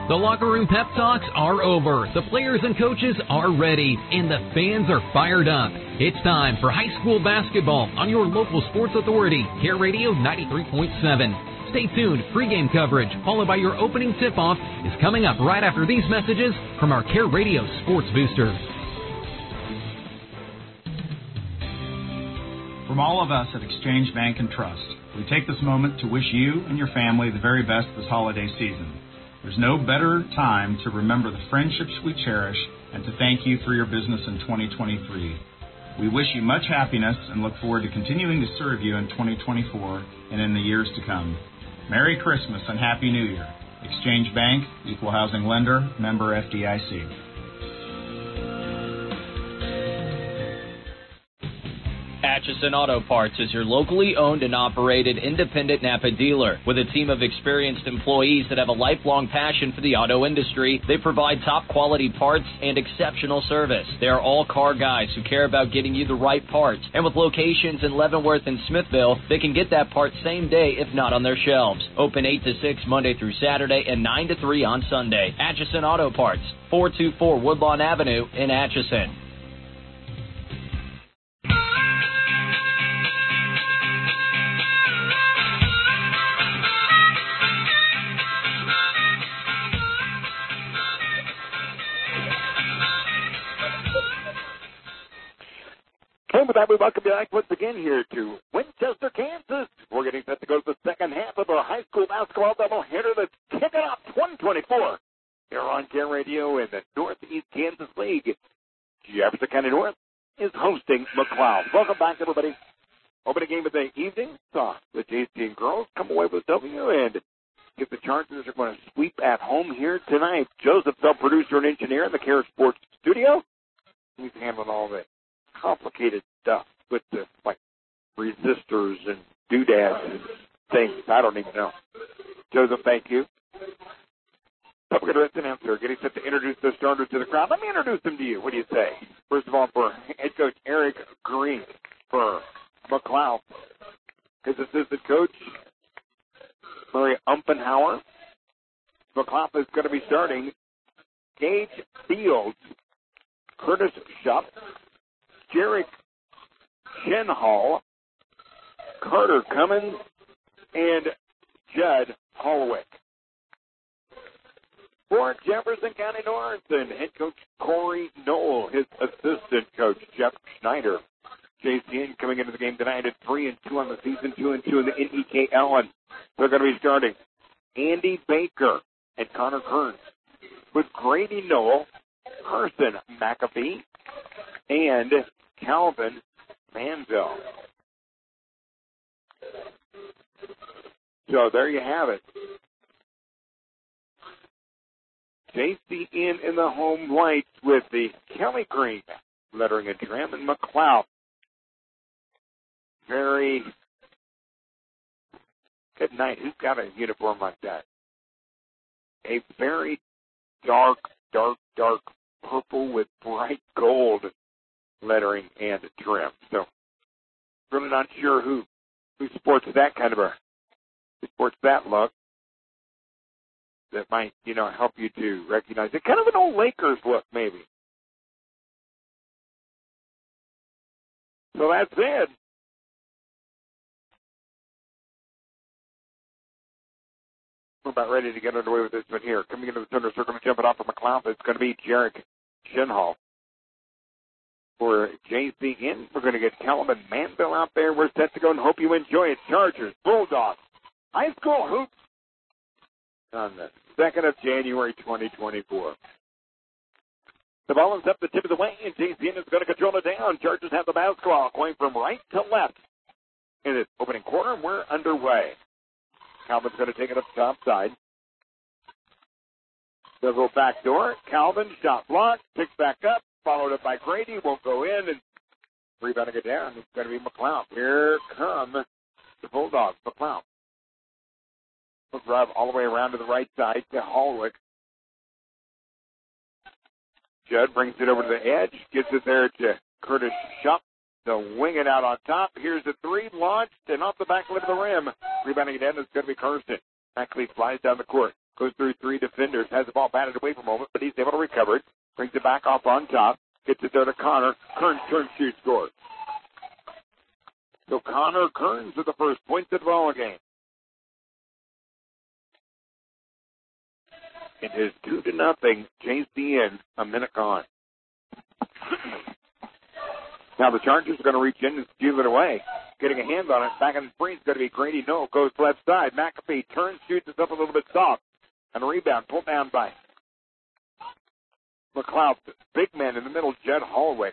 The locker room pep talks are over. The players and coaches are ready, and the fans are fired up. It's time for high school basketball on your local sports authority, Care Radio 93.7. Stay tuned. Pre-game coverage, followed by your opening tip-off, is coming up right after these messages from our Care Radio Sports Booster. From all of us at Exchange Bank and Trust, we take this moment to wish you and your family the very best this holiday season. There's no better time to remember the friendships we cherish and to thank you for your business in 2023. We wish you much happiness and look forward to continuing to serve you in 2024 and in the years to come. Merry Christmas and Happy New Year. Exchange Bank, Equal Housing Lender, member FDIC. Atchison Auto Parts is your locally owned and operated independent Napa dealer. With a team of experienced employees that have a lifelong passion for the auto industry, they provide top quality parts and exceptional service. They are all car guys who care about getting you the right parts. And with locations in Leavenworth and Smithville, they can get that part same day if not on their shelves. Open 8 to 6 Monday through Saturday and 9 to 3 on Sunday. Atchison Auto Parts, 424 Woodlawn Avenue in Atchison. And with that, we welcome you back once again here to Winchester, Kansas. We're getting set to go to the second half of our high school basketball doubleheader that's kicking off 2024 here on Care Radio in the Northeast Kansas League. Jefferson County North is hosting McLeod. Welcome back, everybody. Opening game of the evening. Saw the JC girls come away with a W, and if the Chargers are going to sweep at home here tonight. Joseph, the producer and engineer in the Care Sports studio. He's handling all the complicated stuff with the, like, resistors and doodads and things. I don't even know. Joseph, thank you. So we're going to let the announcer getting set to introduce the starters to the crowd. Let me introduce them to you. What do you say? First of all, for head coach Eric Green for McLeod. His assistant coach, Murray Umpenhauer. McLeod is going to be starting Gage Fields, Curtis Shupp, Jarek Shenhall, Carter Cummins, and Judd Holwick. For Jefferson County North, and head coach Corey Knoll, his assistant coach Jeff Schneider. JCN coming into the game tonight at 3-2 on the season, 2-2 in the NEKL, and they're going to be starting Andy Baker and Connor Kearns with Grady Knoll, Carson McAfee, and Calvin Manville. So there you have it. JCN in the home whites with the Kelly Green lettering and trim, and McLeod. Very good night. Who's got a uniform like that? A very dark purple with bright gold lettering and trim. So really not sure who sports that kind of who sports that look. That might, help you to recognize it. Kind of an old Lakers look, maybe. So that's it. We're about ready to get underway with this one here. Coming into the center circle and jumping off of McLeod, it's going to be Jarek Shenhall. For JCN, we're going to get Calvin Manville out there. We're set to go and hope you enjoy it. Chargers, Bulldogs, high school hoops on the 2nd of January, 2024. The ball is up the tip of the way, and JCN is going to control it down. Chargers have the basketball going from right to left. In this opening quarter, we're underway. Calvin's going to take it up the top side. They'll go back door. Calvin, shot blocked, picks back up, followed up by Grady. Won't go in, and rebounding it down. It's going to be McLeod. Here come the Bulldogs. McLeod. We'll drive all the way around to the right side to Holwick. Judd brings it over to the edge, gets it there to Curtis Shupp. They'll wing it out on top. Here's the three launched and off the back lip of the rim. Rebounding it in is going to be Kirsten. Actually flies down the court. Goes through three defenders. Has the ball batted away for a moment, but he's able to recover it. Brings it back off on top. Gets it there to Connor. Kearns turns, shoots, scores. So Connor Kearns with the first points of the ball game. It is 2-0. JCN, a minute gone. Now the Chargers are going to reach in and steal it away. Getting a hand on it. Back in the free is going to be Grady. No, goes left side. McAfee turns, shoots it up a little bit soft. And a rebound pulled down by McLeod. Big man in the middle, Jed Hallwick.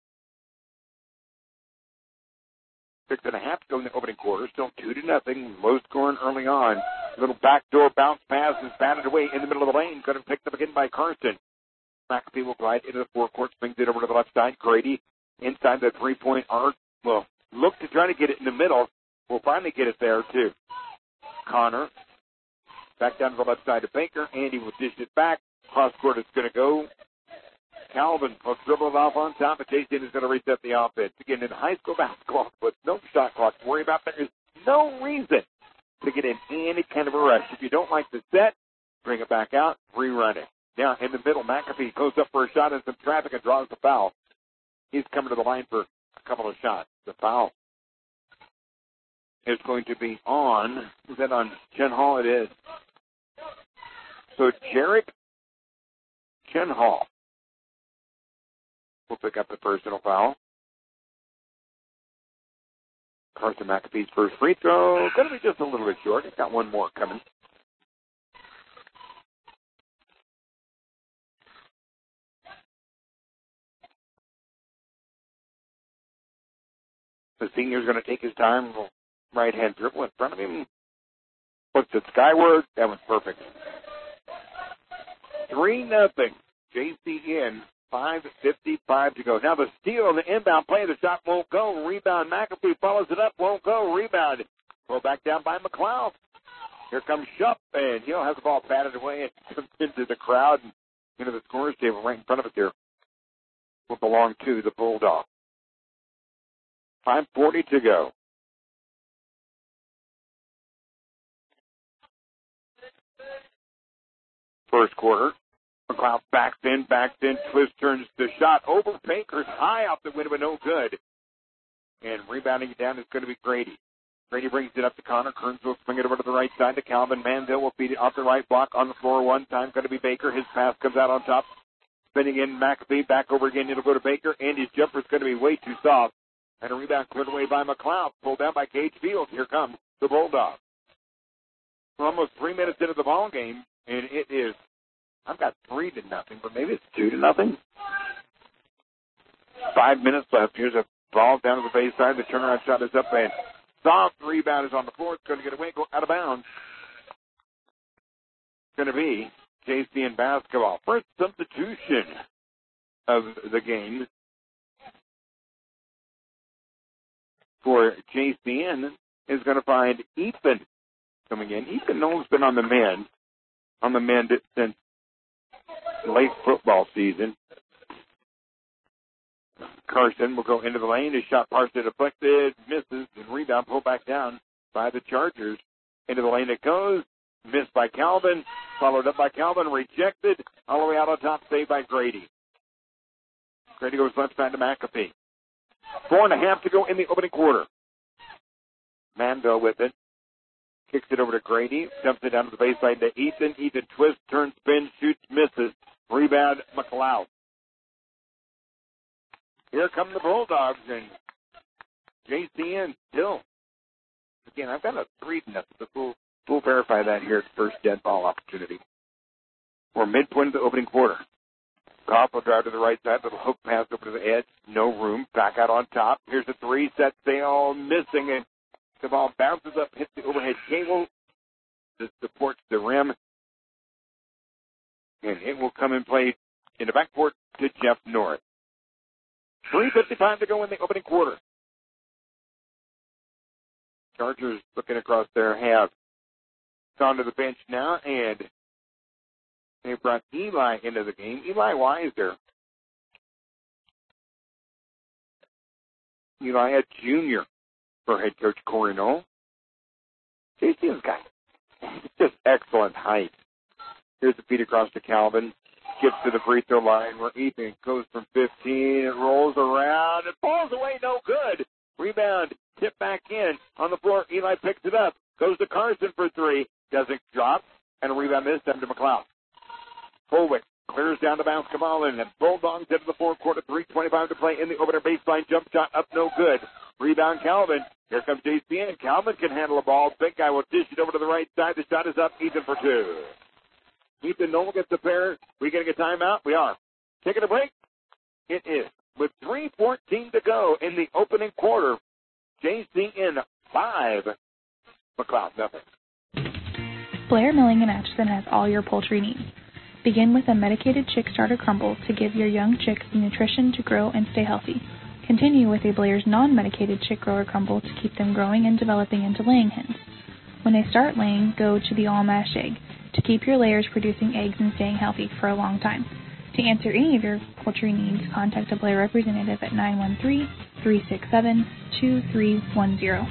6.5 to go in the opening quarter. Still 2-0. Low scoring early on. Little backdoor bounce pass is batted away in the middle of the lane. Going to be picked up again by Carson. McAfee will glide into the forecourt, swings it over to the left side. Grady inside the three-point arc. Well, look to try to get it in the middle. We'll finally get it there, too. Connor back down to the left side of Baker. Andy will dish it back. Cross court is going to go. Calvin will dribble it off on top, but Jason is going to reset the offense. Again, in high school basketball with no shot clock to worry about, there is no reason to get in any kind of a rush. If you don't like the set, bring it back out, rerun it. Now, in the middle, McAfee goes up for a shot and some traffic and draws the foul. He's coming to the line for a couple of shots. The foul is going to be on, is that on Chenhall? It is. So Jarek Chenhall will pick up the personal foul. Carson McAfee's first free throw, going to be just a little bit short. He's got one more coming. The senior's going to take his time. Right-hand dribble in front of him. Puts it skyward. That was perfect. 3-0. JCN. 5:55 to go. Now the steal on the inbound play. The shot won't go. Rebound. McAfee follows it up. Won't go. Rebound. Pull back down by McLeod. Here comes Shupp, and he'll have the ball batted away and comes into the crowd and into the scorer's table right in front of us here. Will belong to the Bulldogs. 5:40 to go. First quarter. McLeod backs in, twist, turns the shot over Baker's high off the window, but no good. And rebounding it down is going to be Grady. Grady brings it up to Connor. Kearns will swing it over to the right side to Calvin. Mandel will feed it off the right block on the floor one time. Going to be Baker. His pass comes out on top. Spinning in McAfee. Back over again. It'll go to Baker. Andy's jumper is going to be way too soft. And a rebound cleared away by McLeod. Pulled down by Cage Fields. Here comes the Bulldogs. We're almost 3 minutes into the ball game, and it is, I've got 3-0, but maybe it's 2-0. 5 minutes left. Here's a ball down to the baseline. The turnaround shot is up, and soft rebound is on the floor. It's going to get away, go out of bounds. It's going to be JCN basketball. First substitution of the game for JCN is going to find Ethan coming in. Ethan Nolan's been on the mend since late football season. Carson will go into the lane. His shot partially deflected, misses, and rebound pulled back down by the Chargers. Into the lane it goes. Missed by Calvin. Followed up by Calvin. Rejected. All the way out on top. Saved by Grady. Grady goes left side to McAfee. 4.5 to go in the opening quarter. Mandel with it. Kicks it over to Grady. Dumps it down to the baseline to Ethan. Ethan twists, turns, spins, shoots, misses. Rebound, McLeod. Here come the Bulldogs, and JCN still. Again, I've got a 3-0, but we'll verify that here at first dead ball opportunity. We're midpoint of the opening quarter. Goff will drive to the right side, little hook pass over to the edge. No room. Back out on top. Here's the three. Set sail, missing, and the ball bounces up, hits the overhead cable. This supports the rim. And it will come and play in the backcourt to Jeff North. 3:55 to go in the opening quarter. Chargers looking across their half. Gone to the bench now, and they brought Eli into the game. Eli Weiser. Eli, a junior for head coach Corey Knoll. JC's got just excellent height. Here's the feed across to Calvin. Gets to the free throw line where Ethan goes from 15. It rolls around. It falls away. No good. Rebound. Tip back in. On the floor. Eli picks it up. Goes to Carson for 3. Doesn't drop. And a rebound this time to McLeod. Holwick clears down the basketball and the Bulldogs into the fourth quarter. 3:25 to play in the opener baseline. Jump shot up. No good. Rebound Calvin. Here comes JCN. Calvin can handle the ball. Big guy will dish it over to the right side. The shot is up. Ethan for 2. Ethan Knoll gets the pair. We going to get timeout? We are. Taking a break? It is. With 3:14 to go in the opening quarter, JCN 5, McLeod nothing. Blair Milling in Atchison has all your poultry needs. Begin with a medicated chick starter crumble to give your young chicks the nutrition to grow and stay healthy. Continue with a Blair's non-medicated chick grower crumble to keep them growing and developing into laying hens. When they start laying, go to the all-mash egg to keep your layers producing eggs and staying healthy for a long time. To answer any of your poultry needs, contact a Blair representative at 913-367-2310.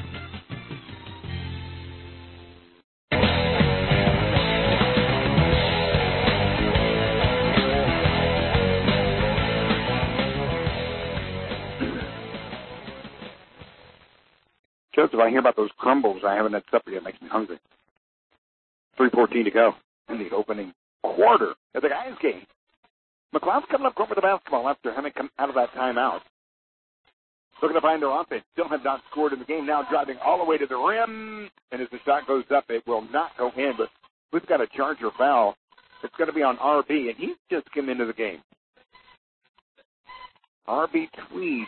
Joseph, I hear about those crumbles. I haven't had supper yet. It makes me hungry. 3:14 to go in the opening quarter of the guys' game. McLeod's coming up court with the basketball after having come out of that timeout. Looking to find their offense. Still have not scored in the game. Now driving all the way to the rim. And as the shot goes up, it will not go in. But we've got a Charger foul. It's going to be on RB, and he's just come into the game. RB Tweed.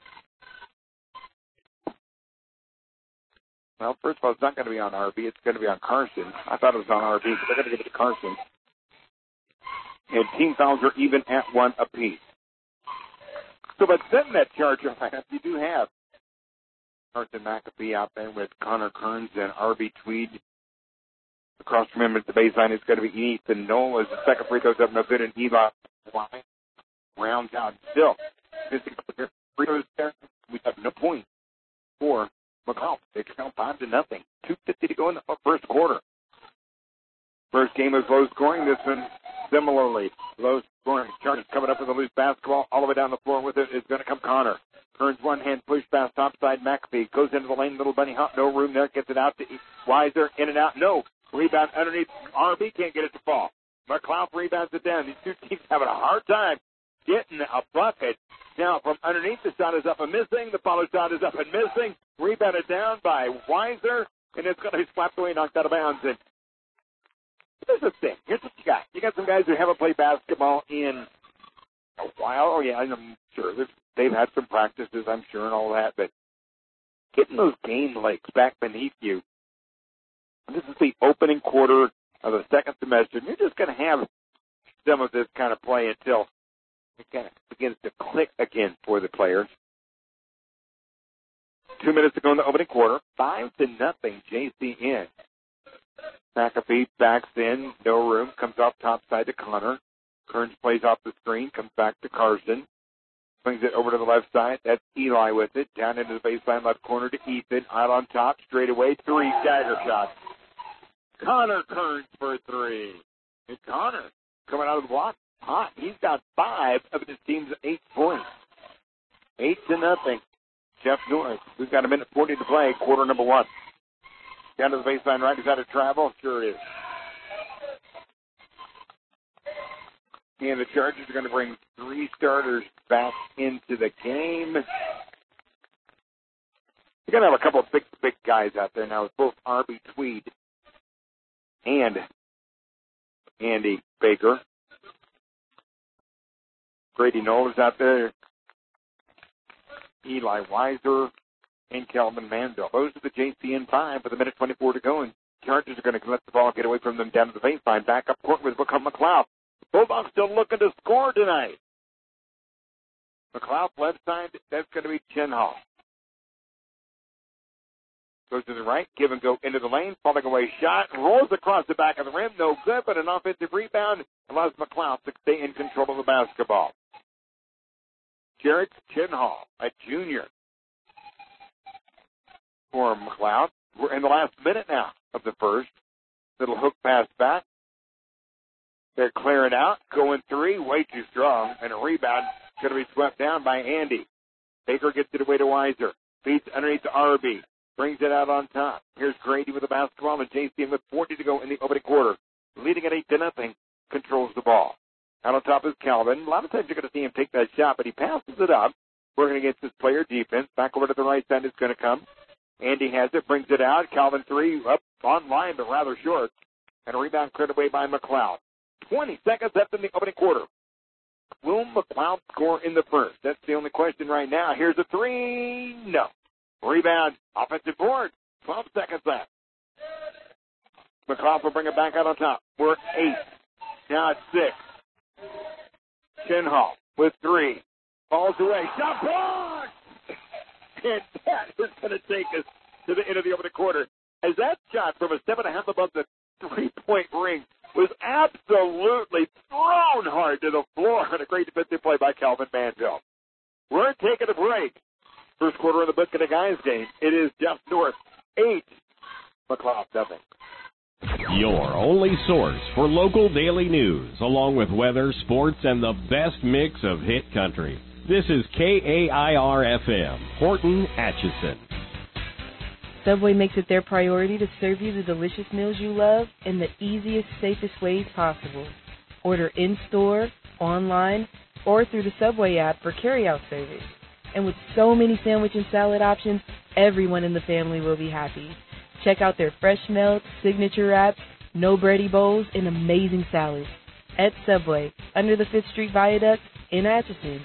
Well, first of all, it's not going to be on RB. It's going to be on Carson. I thought it was on RB, but they're going to give it to Carson. And team fouls are even at 1 apiece. So, but then that Charger lineup, you do have Carson McAfee out there with Connor Kearns and RB Tweed. Across from him at the baseline, it's going to be Ethan Knoll as the second free throws up no good, and Eli rounds out still. Free throws there. We have no point for McLeod. They trail 5-0. 2:50 to go in the first quarter. First game was low scoring. This one similarly low scoring. Chargers coming up with a loose basketball all the way down the floor with it is going to come Connor. Kearns one hand push pass topside. McAfee goes into the lane. Little bunny hop. No room there. Gets it out to Weiser. In and out. No. Rebound underneath. RB can't get it to fall. McLeod rebounds it down. These two teams having a hard time getting a bucket. Now from underneath, the shot is up and missing. The follow shot is up and missing. Rebounded down by Weiser, and it's going to be slapped away, knocked out of bounds. And here's the thing. Here's what you got. You got some guys who haven't played basketball in a while. Oh, yeah, I'm sure. They've had some practices, I'm sure, and all that. But getting those game legs back beneath you, this is the opening quarter of the second semester, and you're just going to have some of this kind of play until it kind of begins to click again for the players. 2 minutes to go in the opening quarter. 5-0 JCN. McAfee backs in. No room. Comes off top side to Connor. Kearns plays off the screen. Comes back to Carson. Swings it over to the left side. That's Eli with it. Down into the baseline left corner to Ethan. Out on top. Straight away. 3 dagger shots. Connor Kearns for 3. And Connor coming out of the block hot. He's got 5 of his team's 8 points. 8-0. Jeff Norris. We've got 1:40 to play. Quarter number 1. Down to the baseline right. Is that a travel? Sure is. And the Chargers are going to bring 3 starters back into the game. You're going to have a couple of big guys out there now with both RB Tweed and Andy Baker. Grady Knoll is out there. Eli Weiser and Kelvin Manville. Those are the JCN 5 with 1:24 to go, and Chargers are going to let the ball get away from them down to the baseline. Back up court with McLeod. Bulldogs still looking to score tonight. McLeod left side, that's going to be Chenhall. Goes to the right, give and go into the lane, falling away shot, rolls across the back of the rim, no good, but an offensive rebound allows McLeod to stay in control of the basketball. Jarrett Chenhall, a junior for McLeod. We're in the last minute now of the first. Little hook pass back. out, going three, way too strong, and a rebound going to be swept down by Andy. Baker gets it away to Weiser. Feeds underneath to RB. Brings it out on top. Here's Grady with the basketball, and JC with 40 to go in the opening quarter. Leading at 8-0, controls the ball. Out on top is Calvin. A lot of times you're going to see him take that shot, but he passes it up. Working against his player defense. Back over to the right side is going to come. Andy has it, brings it out. Calvin 3 up on line, but rather short. And a rebound cleared away by McLeod. 20 seconds left in the opening quarter. Will McLeod score in the first? That's the only question right now. Here's a three. No. Rebound. Offensive board. 12 seconds left. McLeod will bring it back out on top. We're at 8. Now it's 6. Chinhall with 3. Falls away. Shot blocked! And that is going to take us to the end of the opening quarter. As that shot from a 7.5 above the three-point ring was absolutely thrown hard to the floor. And a great defensive play by Calvin Manville. We're taking a break. First quarter of the book of the guys game. It is Jeff North 8. McLeod 7. Your only source for local daily news, along with weather, sports, and the best mix of hit country. This is KAIR-FM, Horton, Atchison. Subway makes it their priority to serve you the delicious meals you love in the easiest, safest ways possible. Order in-store, online, or through the Subway app for carry-out service. And with so many sandwich and salad options, everyone in the family will be happy. Check out their fresh melts, signature wraps, no bready bowls, and amazing salads. At Subway, under the 5th Street Viaduct in Atchison.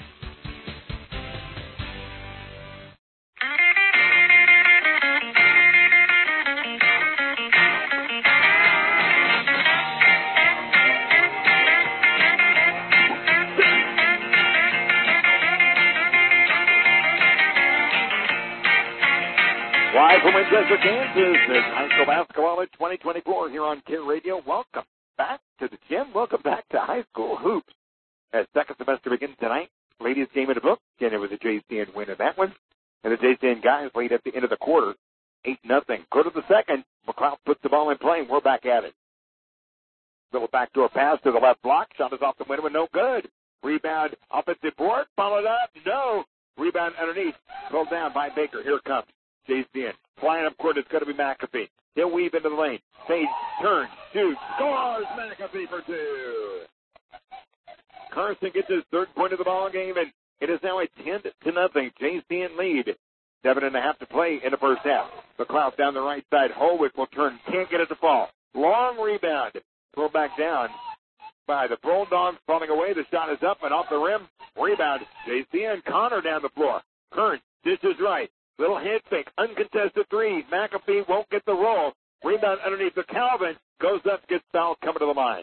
Live from Winchester, Kansas, it's high school basketball in 2024 here on Kid Radio. Welcome back to the gym. Welcome back to high school hoops. As second semester begins tonight, ladies game in the book. Again, it was a JCN win in that one. And the JCN guys lead at the end of the quarter, 8-0. Go to the second. McLeod puts the ball in play, and we're back at it. Little backdoor pass to the left block. Shot is off the window, and no good. Rebound, offensive board, followed up. No. Rebound underneath. Pulled down by Baker. Here it comes. JCN. Flying up court, it's going to be McAfee. He'll weave into the lane. Fades, turns, shoots, scores. McAfee for 2. Carson gets his third point of the ball game, and it is now a 10-0 JCN lead. 7.5 to play in the first half. McLeod down the right side. Holwick will turn. Can't get it to fall. Long rebound. Pulled back down by the Bulldogs. Falling away. The shot is up and off the rim. Rebound. JCN. Connor down the floor. Kern dishes right. Little head fake. Uncontested 3. McAfee won't get the roll. Rebound underneath the Calvin. Goes up. Gets fouled. Coming to the line.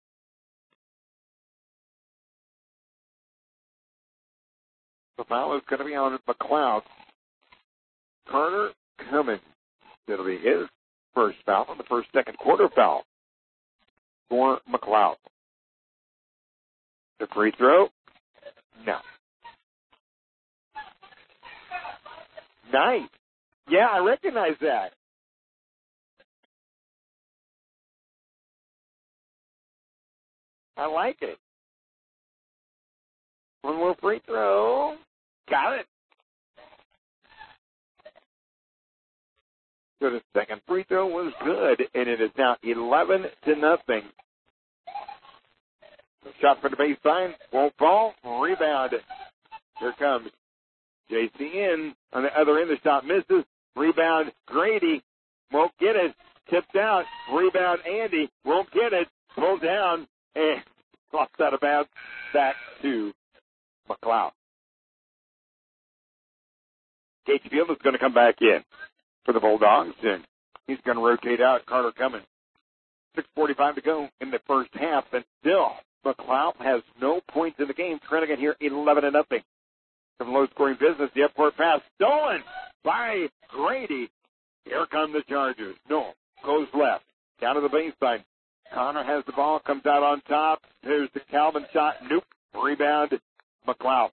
The foul is going to be on McLeod. Carter Cummins. It'll be his first foul on the first second quarter foul for McLeod. The free throw? No. Nice. Yeah, I recognize that. I like it. One more free throw. Got it. So the second free throw was good, and it is now 11-0. Shot from the baseline, won't fall. Rebound. Here comes JCN on the other end. The shot misses. Rebound, Grady. Won't get it. Tipped out. Rebound, Andy. Won't get it. Pulled down and lost out of bounds. Back to McLeod. Gage Field is going to come back in for the Bulldogs, and he's going to rotate out Carter Cummins. 6:45 to go in the first half, and still McLeod has no points in the game. Krennigan here 11-0. Some low-scoring business. The upcourt pass stolen by Grady. Here come the Chargers. No, goes left. Down to the baseline. Connor has the ball, comes out on top. There's the Calvin shot. Nope. Rebound, McLeod.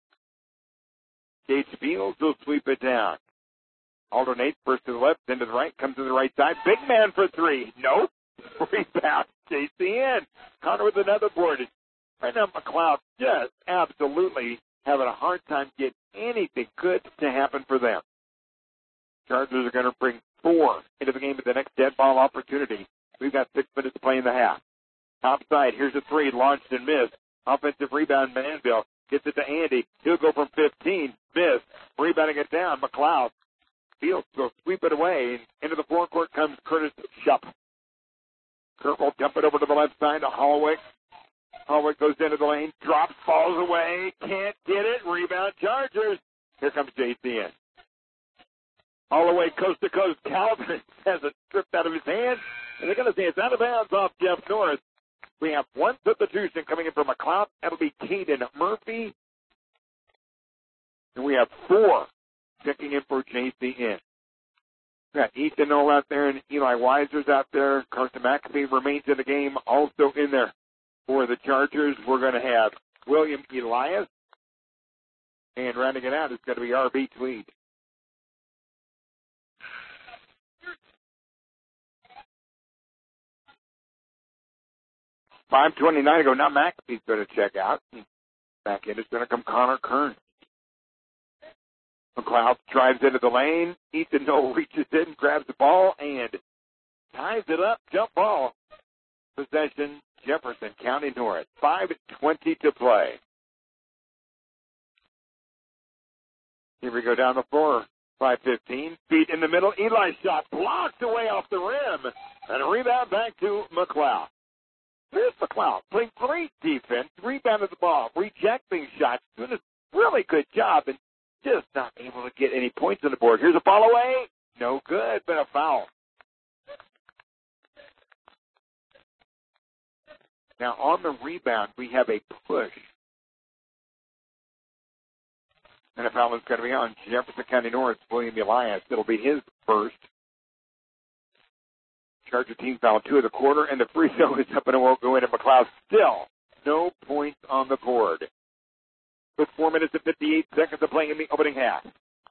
Gage Fields will sweep it down. Alternates first to the left, then to the right, comes to the right side. Big man for 3. Nope. Rebound, JCN. Connor with another board. Right now, McLeod just absolutely having a hard time getting anything good to happen for them. Chargers are going to bring 4 into the game with the next dead ball opportunity. We've got 6 minutes to play in the half. Top side, here's a 3, launched and missed. Offensive rebound, Manville. Gets it to Andy. He'll go from 15, missed. Rebounding it down, McLeod. Fields will sweep it away. Into the forecourt comes Curtis Shupp. Kurt will dump it over to the left side to Holloway. Holloway goes into the lane, drops, falls away, can't get it. Rebound, Chargers. Here comes JCN. Holloway coast to coast. Calvin has it stripped out of his hand, and they're going to say it's out of bounds off Jeff Norris. We have 1 substitution coming in from McLeod. That'll be Caden Murphy. And we have 4 checking in for JCN. We got Ethan Knoll out there and Eli Weiser's out there. Carson McAfee remains in the game, also in there. For the Chargers, we're going to have William Elias. And rounding it out is going to be R.B. Tweed. .5:29 ago. Now McAfee's going to check out. Back in is going to come Connor Kern. McLeod drives into the lane. Ethan Knoll reaches in, grabs the ball, and ties it up. Jump ball. Possession, Jefferson County North. 5:20 to play. Here we go down the floor. 5:15. Feet in the middle. Eli's shot blocked away off the rim. And a rebound back to McLeod. Here's McLeod playing great defense, rebounded the ball, rejecting shots, doing a really good job, and just not able to get any points on the board. Here's a ball away. No good, but a foul. Now, on the rebound, we have a push. And a foul is going to be on Jefferson County North, William Elias. It'll be his first. Charger team foul 2 of the quarter, and the free throw is up and it won't go in. And McLeod still no points on the board. With 4 minutes and 58 seconds of playing in the opening half.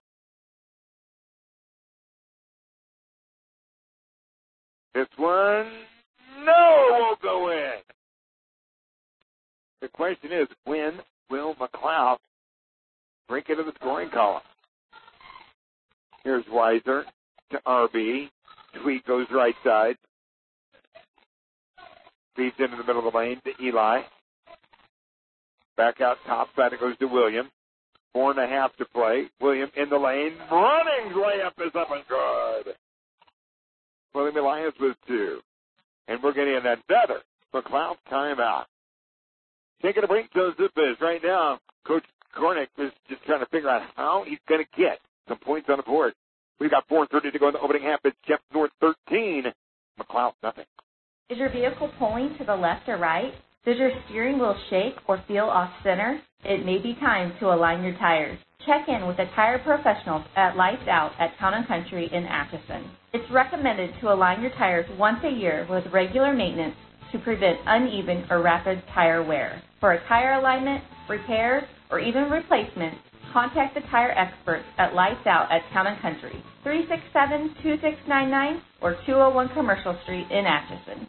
This one, won't go in. The question is, when will McLeod break into the scoring column? Here's Weiser to RB. Tweet goes right side. Feeds into the middle of the lane to Eli. Back out top side, it goes to William. 4.5 to play. William in the lane. Running layup is up and good. William Elias with 2. And we're getting another McLeod timeout. Taking a break, Joseph is right now. Coach Kornick is just trying to figure out how he's going to get some points on the board. We've got 4:30 to go in the opening half. It's Jeff North 13. McLeod nothing. Is your vehicle pulling to the left or right? Does your steering wheel shake or feel off center? It may be time to align your tires. Check in with the tire professionals at Lights Out at Town & Country in Atchison. It's recommended to align your tires once a year with regular maintenance to prevent uneven or rapid tire wear. For a tire alignment, repair, or even replacement, contact the tire experts at Lights Out at Town & Country, 367-2699 or 201 Commercial Street in Atchison.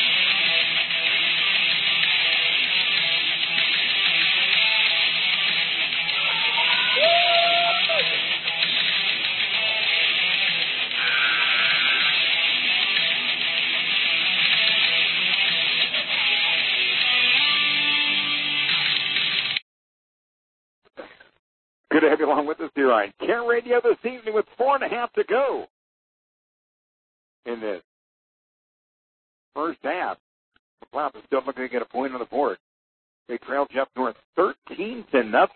Good to have you along with us here on Care Radio this evening with 4.5 to go in this first half. McLeod is still looking to get a point on the board. They trail Jeff North 13-0.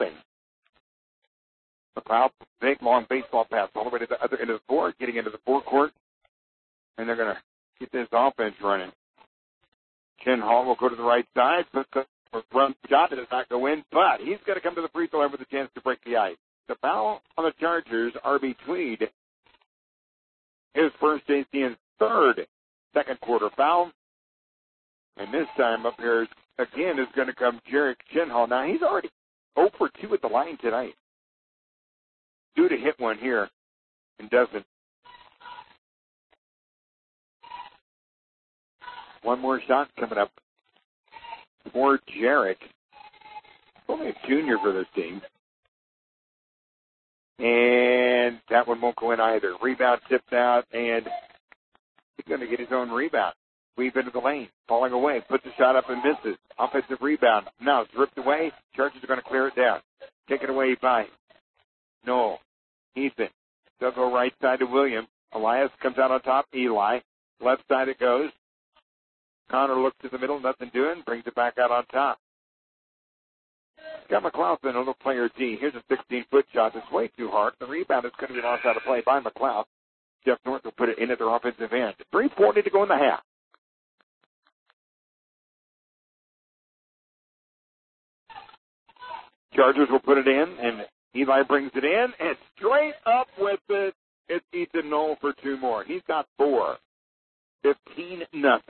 McLeod, big long baseball pass all the way to the other end of the board, getting into the forecourt, and they're going to get this offense running. Ken Hall will go to the right side, but run shot does not go in, but he's going to come to the free throw line with a chance to break the ice. The foul on the Chargers, R.B. Tweed, his first JCN's third second quarter foul. And this time up here again is going to come Jarek Chinhall. Now he's already 0 for 2 at the line tonight. Due to hit one here and doesn't. One more shot coming up. for Jarrett. Only a junior for this team. And that one won't go in either. Rebound tipped out, and he's going to get his own rebound. Weave into the lane, falling away, puts a shot up and misses. Offensive rebound. Now it's ripped away. Chargers are going to clear it down. Taken away by Noel. Ethan. They'll go right side to William. Elias comes out on top. Eli. Left side it goes. Connor looks to the middle. Nothing doing. Brings it back out on top. Scott McLeod, a little player D. Here's a 16-foot shot. It's way too hard. The rebound is going to be lost out of play by McLeod. Jeff Norton will put it in at their offensive end. 3:40 to go in the half. Chargers will put it in, and Eli brings it in, and straight up with it. It's Ethan Knoll for two more. He's got 4. 15-0.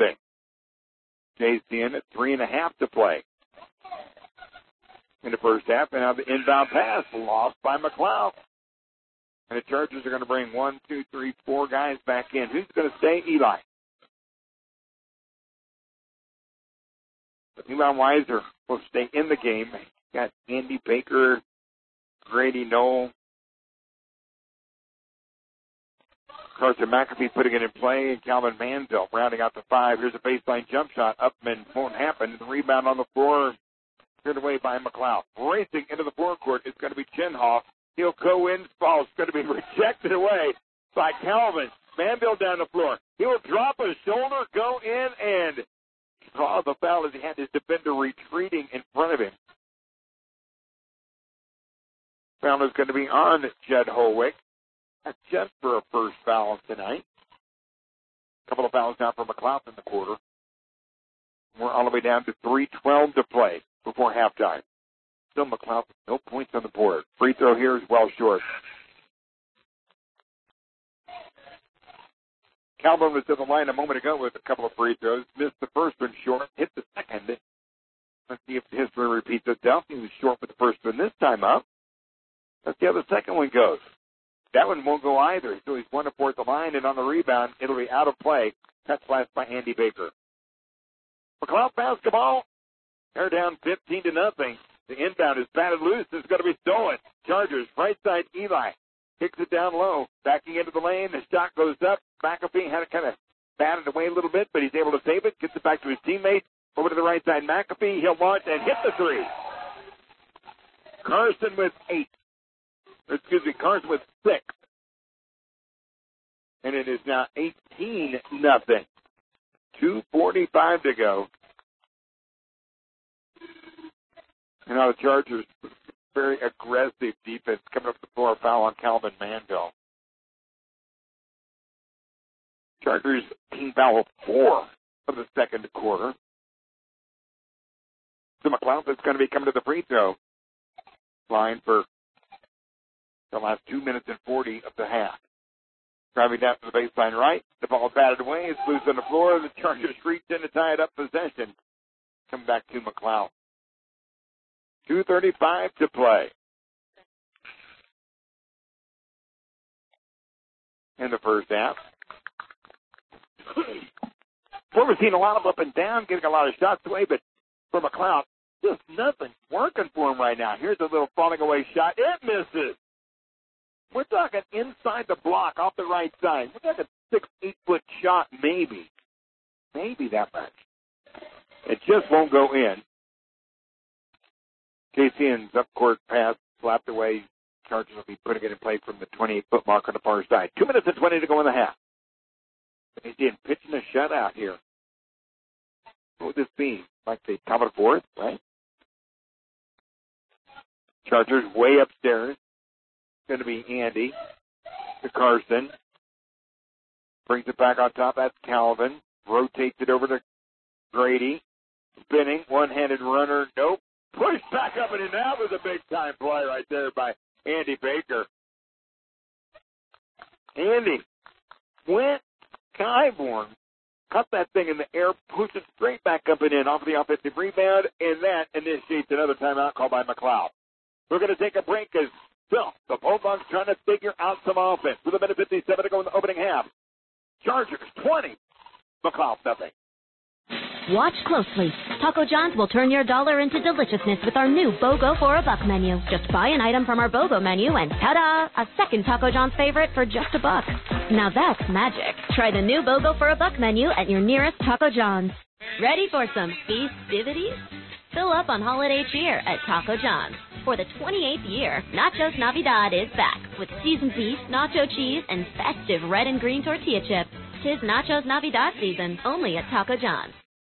Jay's in at 3.5 to play in the first half, and now the inbound pass lost by McLeod. And the Chargers are going to bring 1, 2, 3, 4 guys back in. Who's going to stay? Eli. Elon Weiser will stay in the game. Got Andy Baker, Grady Knoll, Carson McAfee putting it in play, and Calvin Manziel rounding out the 5. Here's a baseline jump shot. Upman won't happen. The rebound on the floor, cleared away by McLeod. Racing into the forecourt is going to be Chinhoff. He'll go in. Ball's going to be rejected away by Calvin. Manziel down the floor. He'll drop a shoulder, go in, and draw the foul as he had his defender retreating in front of him. Foul is going to be on Jed Holwick. That's just for a first foul tonight. A couple of fouls now for McLeod in the quarter. We're all the way down to 3:12 to play before halftime. Still McLeod with no points on the board. Free throw here is well short. Calvin was to the line a moment ago with a couple of free throws. Missed the first one short. Hit the second. Let's see if history repeats itself. He was short with the first one this time up. Let's see how the second one goes. That one won't go either. So he's 1 to 4 at the line, and on the rebound, it'll be out of play. Touch last by Andy Baker. McLeod basketball. They're down 15-0. The inbound is batted loose. It's going to be stolen. Chargers, right side, Eli. Kicks it down low. Backing into the lane. The shot goes up. McAfee had it kind of batted away a little bit, but he's able to save it. Gets it back to his teammate. Over to the right side, McAfee. He'll launch and hit the 3. Carson with 8. Carson with 6. And it is now 18-0. 2:45 to go. And now the Chargers, very aggressive defense coming up the floor. Foul on Calvin Manziel. Chargers team foul 4 of the second quarter. So McLeod is going to be coming to the free throw line for the last 2 minutes and 40 of the half. Driving down to the baseline right. The ball batted away. It's loose on the floor. The Chargers reach in to tie it up possession. Come back to McLeod. 2:35 to play. In the first half. We're seeing a lot of up and down, getting a lot of shots away, but for McLeod, just nothing working for him right now. Here's a little falling away shot. It misses. We're talking inside the block off the right side. We're talking 6-8-foot shot, maybe. Maybe that much. It just won't go in. KCN's up-court pass slapped away. Chargers will be putting it in play from the 28-foot mark on the far side. 2 minutes and 20 to go in the half. KCN pitching a shutout here. What would this be? Like the top of the fourth, right? Chargers way upstairs. Going to be Andy to Carson. Brings it back on top. That's Calvin. Rotates it over to Grady. Spinning. One-handed runner. Nope. Push back up and in. That was a big-time play right there by Andy Baker. Andy went skyborne. Cut that thing in the air. Pushed it straight back up and in off the offensive rebound. And that initiates another timeout called by McLeod. We're going to take a break as Phil, the Bulldogs trying to figure out some offense. With a minute 57 to go in the opening half. Chargers 20. McLeod nothing. Watch closely. Taco John's will turn your dollar into deliciousness with our new BOGO for a buck menu. Just buy an item from our BOGO menu and ta-da! A second Taco John's favorite for just $1. Now that's magic. Try the new BOGO for a buck menu at your nearest Taco John's. Ready for some festivities? Fill up on holiday cheer at Taco John's. For the 28th year, Nachos Navidad is back with seasoned beef, nacho cheese, and festive red and green tortilla chips. 'Tis Nachos Navidad season, only at Taco John's.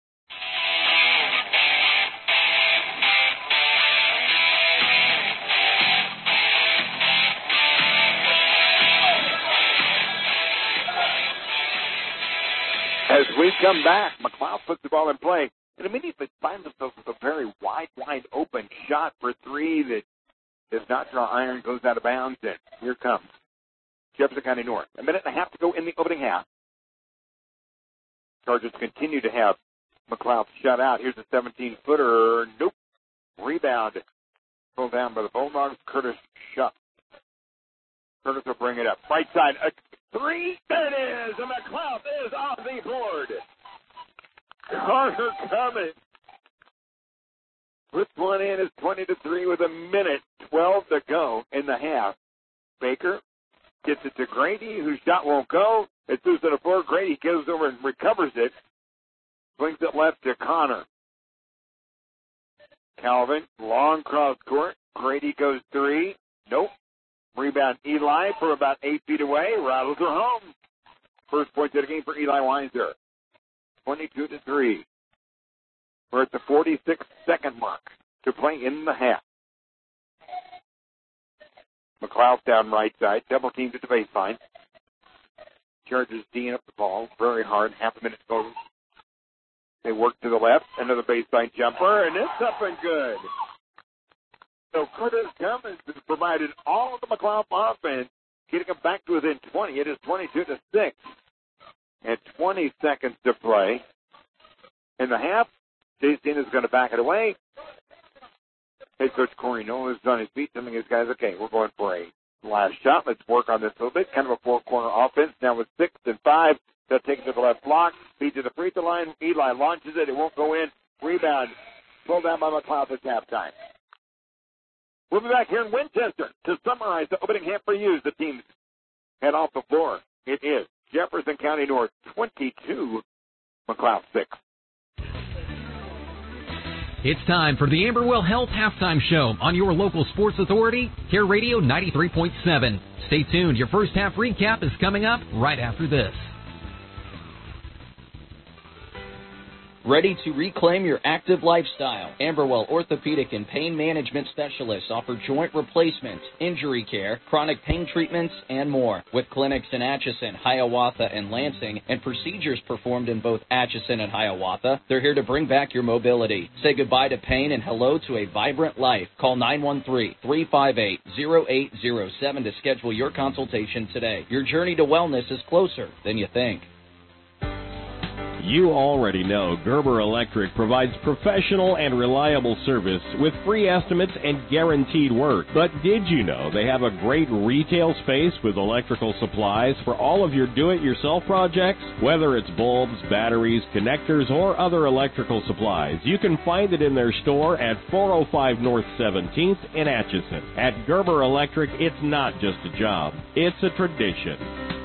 As we come back, McLeod puts the ball in play and immediately finds himself with a very wide open shot for three that does not draw iron, goes out of bounds, and here comes Jefferson County North. A minute and a half to go in the opening half. Chargers continue to have McLeod shut out. Here's a 17-footer. Nope. Rebound. Pulled down by the Bulldogs. Curtis Shuck. Curtis will bring it up. Right side. A three. There it is. And McLeod is off the board. Carter Cummins puts one in. It's 20-3 with a minute 12 to go in the half. Baker gets it to Grady, whose shot won't go. It's loose to the floor. Grady goes over and recovers it. Swings it left to Connor. Calvin, long cross court. Grady goes three. Nope. Rebound Eli from about 8 feet away. Rattles her home. First point of the game for Eli Weiser. 22-3. We're at the 46-second mark to play in the half. McLeod down right side. Double teamed at the baseline. Chargers D'ing up the ball very hard. Half a minute to go. They work to the left. Another baseline jumper, and it's up and good. So Curtis Cummins has provided all of the McLeod offense, getting them back to within 20. It is 22-6. And 20 seconds to play. In the half, Chase Dean is going to back it away. Head coach Corey Nolan is on his feet, telling his guys, okay, we're going for a last shot. Let's work on this a little bit. Kind of a four-corner offense. Now with 6 and 5, they'll take it to the left block. Feed to the free throw line. Eli launches it. It won't go in. Rebound. Pulled down by McLeod at halftime. We'll be back here in Winchester to summarize the opening half for you as the teams head off the floor. It is Jefferson County North 22, McLeod 6. It's time for the Amberwell Health Halftime Show on your local sports authority, Care Radio 93.7. Stay tuned. Your first half recap is coming up right after this. Ready to reclaim your active lifestyle? Amberwell Orthopedic and Pain Management Specialists offer joint replacement, injury care, chronic pain treatments, and more. With clinics in Atchison, Hiawatha, and Lansing, and procedures performed in both Atchison and Hiawatha, they're here to bring back your mobility. Say goodbye to pain and hello to a vibrant life. Call 913-358-0807 to schedule your consultation today. Your journey to wellness is closer than you think. You already know Gerber Electric provides professional and reliable service with free estimates and guaranteed work. But did you know they have a great retail space with electrical supplies for all of your do-it-yourself projects? Whether it's bulbs, batteries, connectors, or other electrical supplies, you can find it in their store at 405 North 17th in Atchison. At Gerber Electric, it's not just a job, it's a tradition.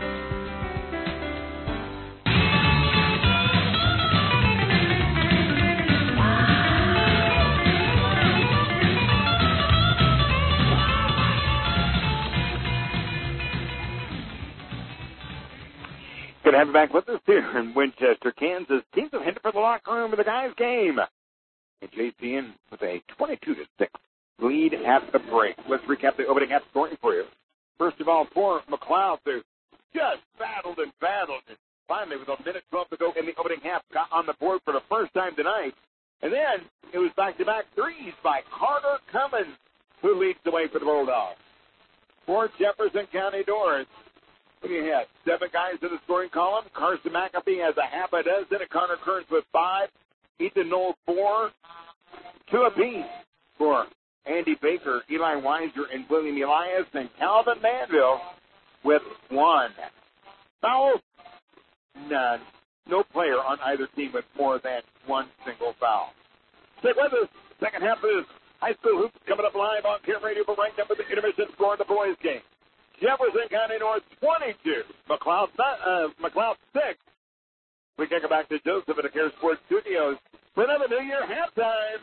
Good to have you back with us here in Winchester, Kansas. Teams have headed for the locker room of the guys' game. And JCN with a 22-6 lead at the break. Let's recap the opening half scoring for you. First of all, for McLeod, who just battled. And finally, with a minute 12 to go in the opening half, got on the board for the first time tonight. And then it was back-to-back threes by Carter Cummins, who leads the way for the Bulldogs. For Jefferson County North, we had 7 guys in the scoring column. Carson McAfee has a half a dozen. And Connor Kearns with 5. Ethan Knoll 4. 2 apiece for Andy Baker, Eli Weiser, and William Elias. And Calvin Manville with 1. Foul? None. No player on either team with more than one single foul. Stay with us. Second half of this high school hoops coming up live on Care Radio. We're right up with the intermission score in the boys' game. Jefferson County North 22, McLeod 6. We take it back to Joseph at the Care Sports Studios for another New Year halftime.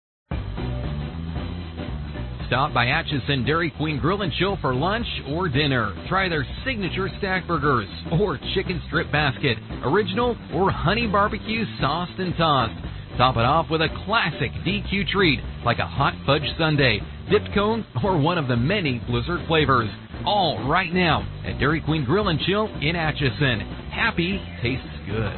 Stop by Atchison Dairy Queen Grill and Chill for lunch or dinner. Try their signature stack burgers or chicken strip basket, original or honey barbecue sauced and tossed. Top it off with a classic DQ treat like a hot fudge sundae, dipped cone, or one of the many Blizzard flavors. All right now at Dairy Queen Grill and Chill in Atchison. Happy tastes good.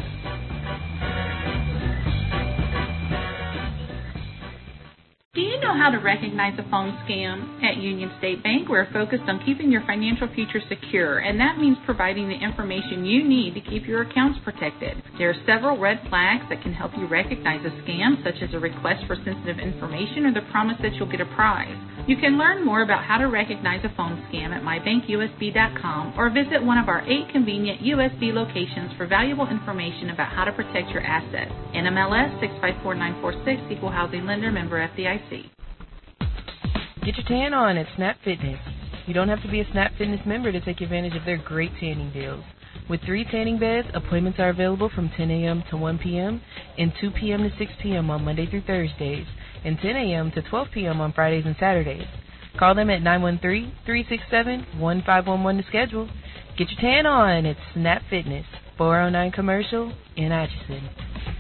Do you know how to recognize a phone scam? At Union State Bank, we're focused on keeping your financial future secure, and that means providing the information you need to keep your accounts protected. There are several red flags that can help you recognize a scam, such as a request for sensitive information or the promise that you'll get a prize. You can learn more about how to recognize a phone scam at mybankusb.com or visit one of our 8 convenient USB locations for valuable information about how to protect your assets. NMLS 654946, Equal Housing Lender, member FDIC. Get your tan on at Snap Fitness. You don't have to be a Snap Fitness member to take advantage of their great tanning deals. With 3 tanning beds, appointments are available from 10 a.m. to 1 p.m. and 2 p.m. to 6 p.m. on Monday through Thursdays, and 10 a.m. to 12 p.m. on Fridays and Saturdays. Call them at 913-367-1511 to schedule. Get your tan on at Snap Fitness, 409 Commercial in Atchison.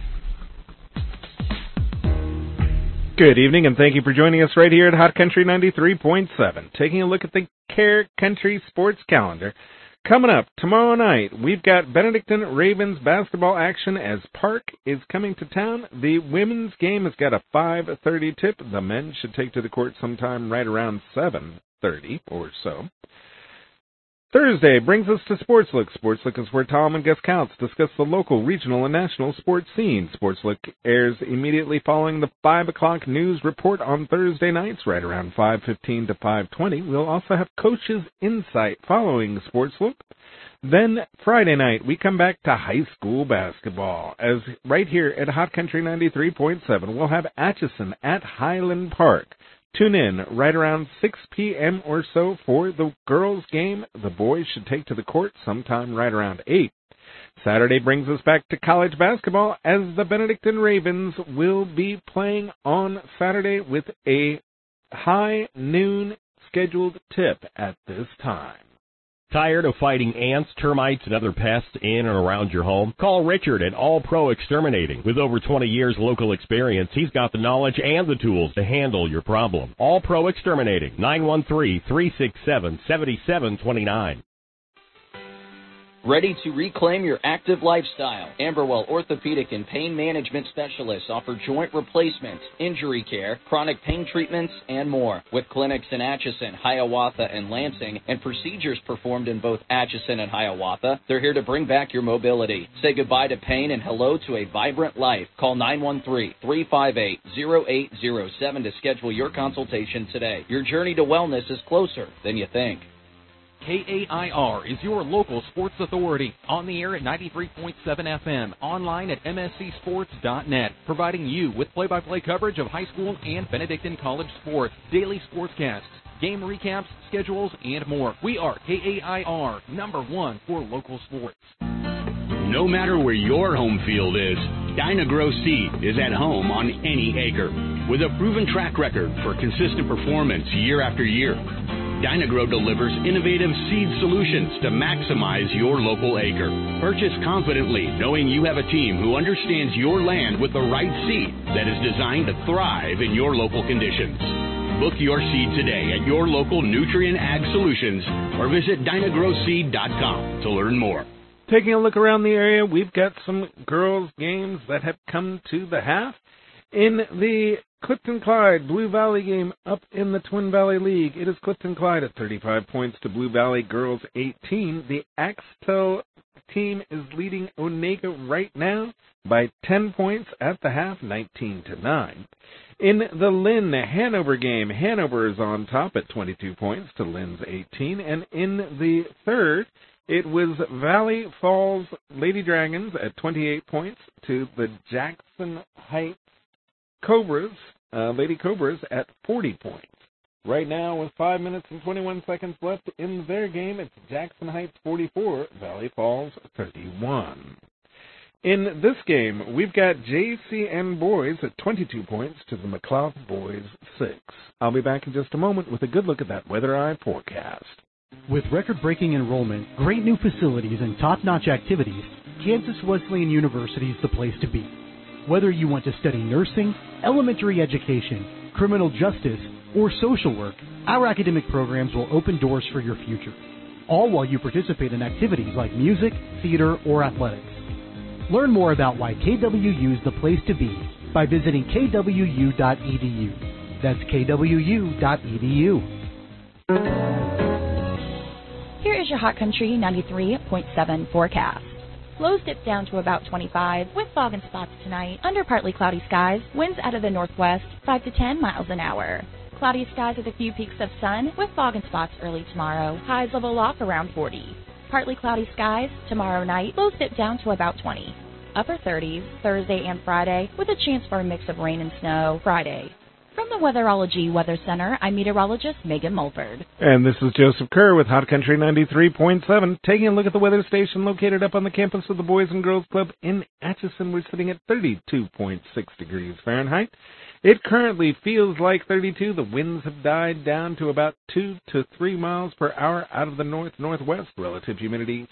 Good evening, and thank you for joining us right here at Hot Country 93.7. Taking a look at the Care Country sports calendar. Coming up tomorrow night, we've got Benedictine Ravens basketball action as Park is coming to town. The women's game has got a 5:30 tip. The men should take to the court sometime right around 7:30 or so. Thursday brings us to Sports Look. Sports Look is where Tom and Gus Counts discuss the local, regional, and national sports scene. Sports Look airs immediately following the 5 o'clock news report on Thursday nights, right around 5:15 to 5:20. We'll also have Coach's Insight following Sports Look. Then Friday night, we come back to high school basketball, as right here at Hot Country 93.7, we'll have Atchison at Highland Park. Tune in right around 6 p.m. or so for the girls' game. The boys should take to the court sometime right around 8. Saturday brings us back to college basketball, as the Benedictine Ravens will be playing on Saturday with a high noon scheduled tip at this time. Tired of fighting ants, termites, and other pests in and around your home? Call Richard at All Pro Exterminating. With over 20 years local experience, he's got the knowledge and the tools to handle your problem. All Pro Exterminating, 913-367-7729. Ready to reclaim your active lifestyle? Amberwell Orthopedic and Pain Management Specialists offer joint replacement, injury care, chronic pain treatments, and more. With clinics in Atchison, Hiawatha, and Lansing, and procedures performed in both Atchison and Hiawatha, they're here to bring back your mobility. Say goodbye to pain and hello to a vibrant life. Call 913-358-0807 to schedule your consultation today. Your journey to wellness is closer than you think. KAIR is your local sports authority. On the air at 93.7 FM, online at mscsports.net, providing you with play-by-play coverage of high school and Benedictine College sports, daily sportscasts, game recaps, schedules, and more. We are KAIR, #1 for local sports. No matter where your home field is, Dyna-Gro Seed is at home on any acre. With a proven track record for consistent performance year after year, Dyna-Gro delivers innovative seed solutions to maximize your local acre. Purchase confidently, knowing you have a team who understands your land with the right seed that is designed to thrive in your local conditions. Book your seed today at your local Nutrient Ag Solutions or visit dynagroseed.com to learn more. Taking a look around the area, we've got some girls' games that have come to the half. In the Clifton-Clyde Blue Valley game up in the Twin Valley League, it is Clifton-Clyde at 35 points to Blue Valley Girls 18. The Axtell team is leading Onega right now by 10 points at the half, 19-9. In the Lynn-Hanover game, Hanover is on top at 22 points to Lynn's 18. And in the third, It was Valley Falls Lady Dragons at 28 points to the Jackson Heights Cobras, Lady Cobras at 40 points. Right now, with 5 minutes and 21 seconds left in their game, it's Jackson Heights 44, Valley Falls 31. In this game, we've got JCN Boys at 22 points to the McLeod Boys 6. I'll be back in just a moment with a good look at that Weather Eye forecast. With record-breaking enrollment, great new facilities, and top-notch activities, Kansas Wesleyan University is the place to be. Whether you want to study nursing, elementary education, criminal justice, or social work, our academic programs will open doors for your future, all while you participate in activities like music, theater, or athletics. Learn more about why KWU is the place to be by visiting kwu.edu. That's kwu.edu. Here is your Hot Country 93.7 forecast. Lows dip down to about 25 with fog and spots tonight under partly cloudy skies. Winds out of the northwest 5 to 10 miles an hour. Cloudy skies with a few peaks of sun with fog and spots early tomorrow. Highs level off around 40. Partly cloudy skies tomorrow night. Lows dip down to about 20. Upper 30s Thursday and Friday with a chance for a mix of rain and snow Friday. From the Weatherology Weather Center, I'm meteorologist Megan Mulford. And this is Joseph Kerr with Hot Country 93.7, taking a look at the weather station located up on the campus of the Boys and Girls Club in Atchison. We're sitting at 32.6 degrees Fahrenheit. It currently feels like 32. The winds have died down to about 2 to 3 miles per hour out of the north-northwest. Relative humidity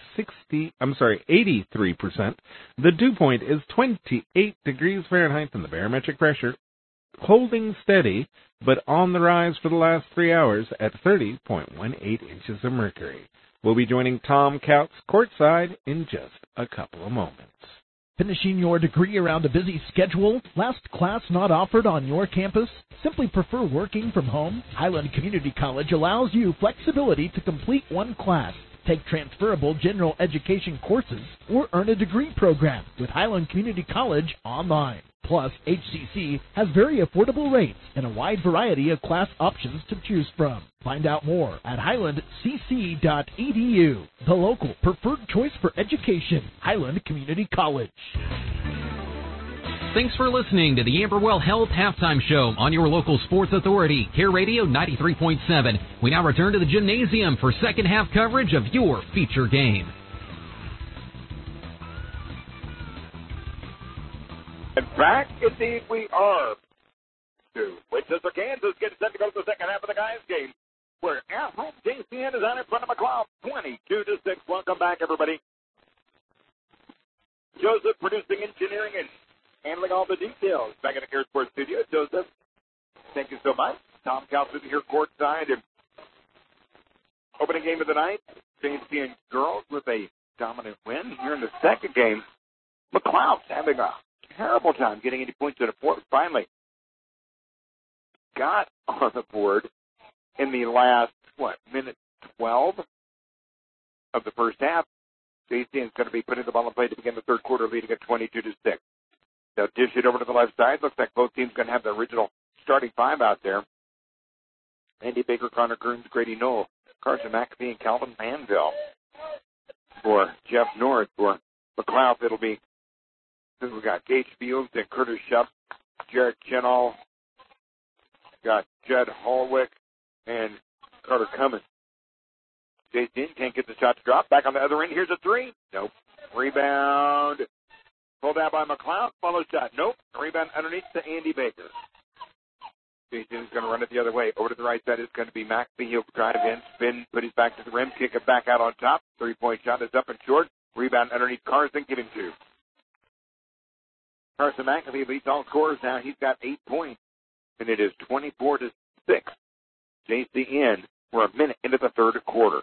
83%. The dew point is 28 degrees Fahrenheit, and the barometric pressure holding steady, but on the rise for the last 3 hours at 30.18 inches of mercury. We'll be joining Tom Couts courtside in just a couple of moments. Finishing your degree around a busy schedule? Last class not offered on your campus? Simply prefer working from home? Highland Community College allows you flexibility to complete one class, take transferable general education courses, or earn a degree program with Highland Community College online. Plus, HCC has very affordable rates and a wide variety of class options to choose from. Find out more at highlandcc.edu, the local preferred choice for education, Highland Community College. Thanks for listening to the Amberwell Health Halftime Show on your local sports authority, Care Radio 93.7. We now return to the gymnasium for second half coverage of your feature game. And back, indeed, we are to Winchester, Kansas, getting set to go to the second half of the guys' game, where at home JCN is out in front of McLeod, 22-6. Welcome back, everybody. Joseph producing, engineering, and handling all the details. Back in the Care Sports Studio, Joseph, thank you so much. Tom Calvin here courtside, and opening game of the night, JCN girls with a dominant win. Here in the second game, McLeod's having a terrible time getting any points in the fourth. Finally got on the board in the last, minute 12 of the first half. JCN is going to be putting the ball in play to begin the third quarter, leading at 22-6. They'll dish it over to the left side. Looks like both teams going to have the original starting five out there. Andy Baker, Connor Kearns, Grady Knoll, Carson McAfee, and Calvin Manville. For Jeff North, for McLeod, it'll be, we got Gage Fields and Curtis Shupp, Jared Chenall, got Judd Hallwick, and Carter Cummins. JCN can't get the shot to drop. Back on the other end. Here's a three. Nope. Rebound. Pulled out by McLeod. Follow shot. Nope. Rebound underneath to Andy Baker. JCN is going to run it the other way. Over to the right side is going to be McAfee. He'll drive in, spin, put his back to the rim, kick it back out on top. 3-point shot is up and short. Rebound underneath Carson. Give him two. Carson McAfee leads all scorers now. He's got 8 points, and it is 24-6. JCN, we're a minute into the third quarter.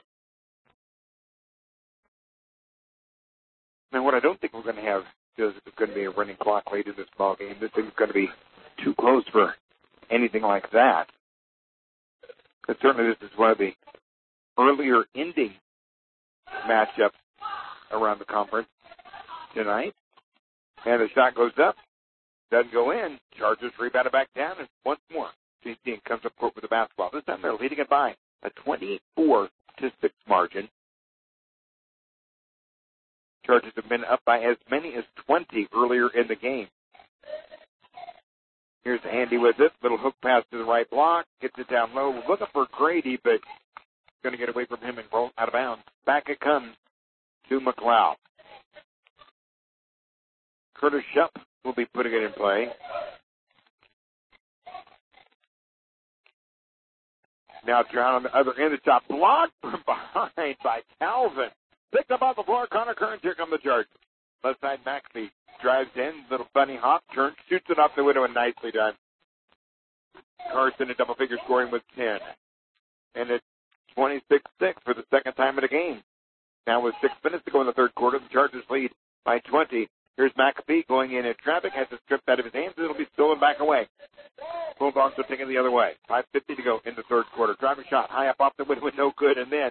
Now, what I don't think we're going to have is going to be a running clock late in this ball game. This thing's going to be too close for anything like that. But certainly this is one of the earlier ending matchups around the conference tonight. And the shot goes up, doesn't go in. Chargers rebound it back down, and once more, JCN comes up court with the basketball. This time they're leading it by a 24-6 margin. Chargers have been up by as many as 20 earlier in the game. Here's Andy with it. Little hook pass to the right block. Gets it down low. Looking for Grady, but going to get away from him and roll out of bounds. Back it comes to McLeod. Curtis Shupp will be putting it in play. Now down on the other end of the shot. Blocked from behind by Calvin. Picked up off the floor. Connor Kearns. Here come the Chargers. Left side McAfee drives in. Little bunny hop. Turns. Shoots it off the window and nicely done. Carson in double figure scoring with 10. And it's 26-6 for the second time in the game. Now with 6 minutes to go in the third quarter, the Chargers lead by 20. Here's McAfee going in traffic. Has it stripped out of his hands. It'll be stolen back away. Bulldogs are taking the other way. 5:50 to go in the third quarter. Driving shot high up off the window with no good. And then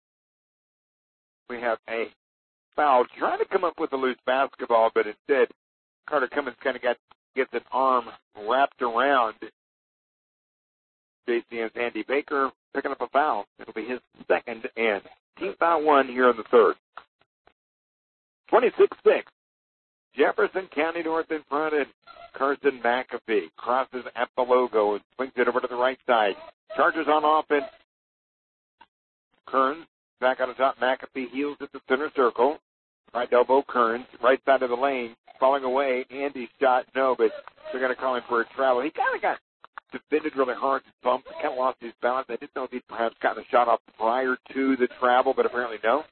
we have a foul trying to come up with a loose basketball, but instead Carter Cummins kind of gets an arm wrapped around JCN's Andy Baker, picking up a foul. It'll be his second and team foul 1 here in the third. 26-6. Jefferson County North in front, and Carson McAfee crosses at the logo and swings it over to the right side. Chargers on offense. Kearns back on the top. McAfee heels at the center circle. Right elbow Kearns. Right side of the lane. Falling away. Andy's shot. No, but they're going to call him for a travel. He kind of got defended really hard and bumped. Kind of lost his balance. I didn't know if he'd perhaps gotten a shot off prior to the travel, but apparently no.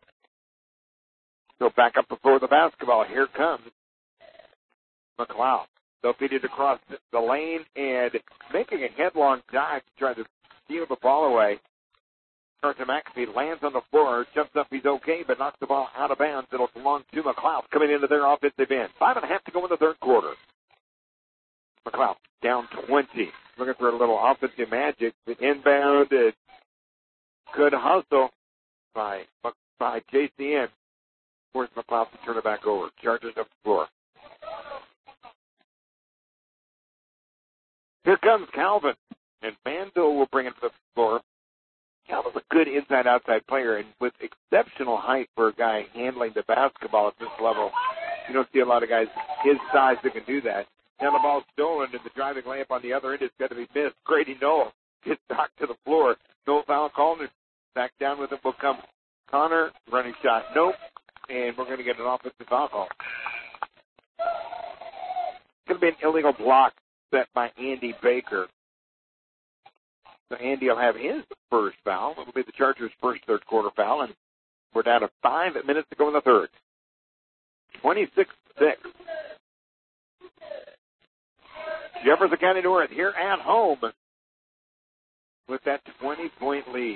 So back up before the basketball. Here comes McLeod. They'll feed it across the lane and making a headlong dive to try to steal the ball away. Carson McAfee lands on the floor, jumps up, he's okay, but knocks the ball out of bounds. It'll belong to McLeod coming into their offensive end. 5.5 to go in the third quarter. McLeod down 20. Looking for a little offensive magic. The inbound, good hustle by JCN. Forced McLeod to turn it back over. Chargers up the floor. Here comes Calvin, and Mandel will bring it to the floor. Calvin's a good inside-outside player, and with exceptional height for a guy handling the basketball at this level. You don't see a lot of guys his size that can do that. Now the ball's stolen, and the driving layup on the other end is going to be missed. Grady Knoll gets knocked to the floor. No foul called, and back down with it will come Connor. Running shot, nope. And we're going to get an offensive foul call. It's going to be an illegal block set by Andy Baker. So Andy will have his first foul. It'll be the Chargers' first third quarter foul, and we're down to 5 minutes to go in the third. 26-6. Jefferson County North here at home with that 20-point lead.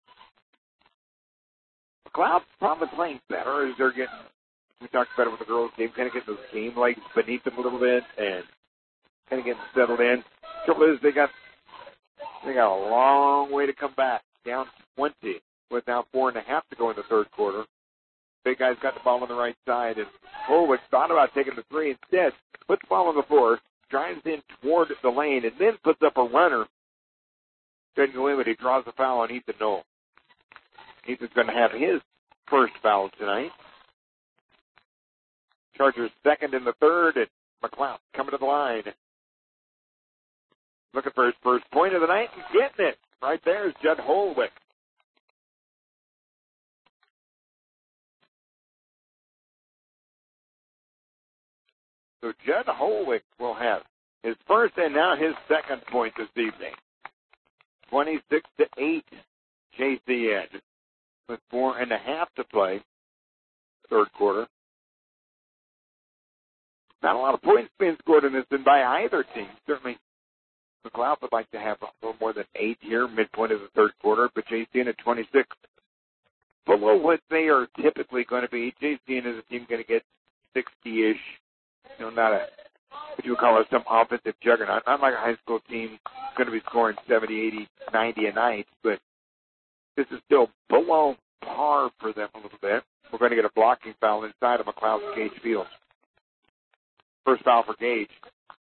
McLeod's probably playing better as they're getting, we talked about it with the girls' game, kind of getting those game legs beneath them a little bit and kind of getting settled in. Trouble is they got a long way to come back. Down 20 with now 4.5 to go in the third quarter. Big guy's got the ball on the right side, and Holwick thought about taking the three. Instead, puts the ball on the floor, drives in toward the lane, and then puts up a runner. Doesn't go in, but he draws the foul on Ethan Knoll. Ethan's going to have his first foul tonight. Chargers second in the third, and McLeod coming to the line. Looking for his first point of the night and getting it. Right there is Judd Holwick. So Judd Holwick will have his first and now his second point this evening. 26-8, JCN with 4.5 to play. Third quarter. Not a lot of points being scored in this than by either team. Certainly McLeod would like to have a little more than 8 here, midpoint of the third quarter, but JCN at 26. Below what they are typically going to be. JCN is a team going to get 60-ish. You know, not a, what you would call it, some offensive juggernaut. Not like a high school team going to be scoring 70, 80, 90 a night, but this is still below par for them a little bit. We're going to get a blocking foul inside of McLeod's Gage Field. First foul for Gage.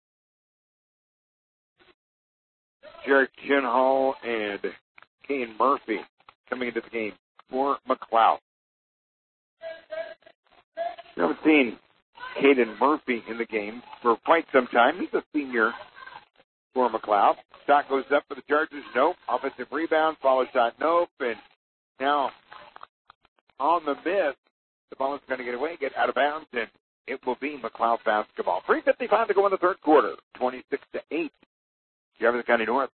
Jarek Chinhall and Kane Murphy coming into the game for McLeod. We haven't seen Caden Murphy in the game for quite some time. He's a senior for McLeod. Shot goes up for the Chargers. Nope. Offensive rebound. Follow shot. Nope. And now on the miss, the ball is going to get away, get out of bounds, and it will be McLeod basketball. 3:55 to go in the third quarter. 26-8. Jefferson County North.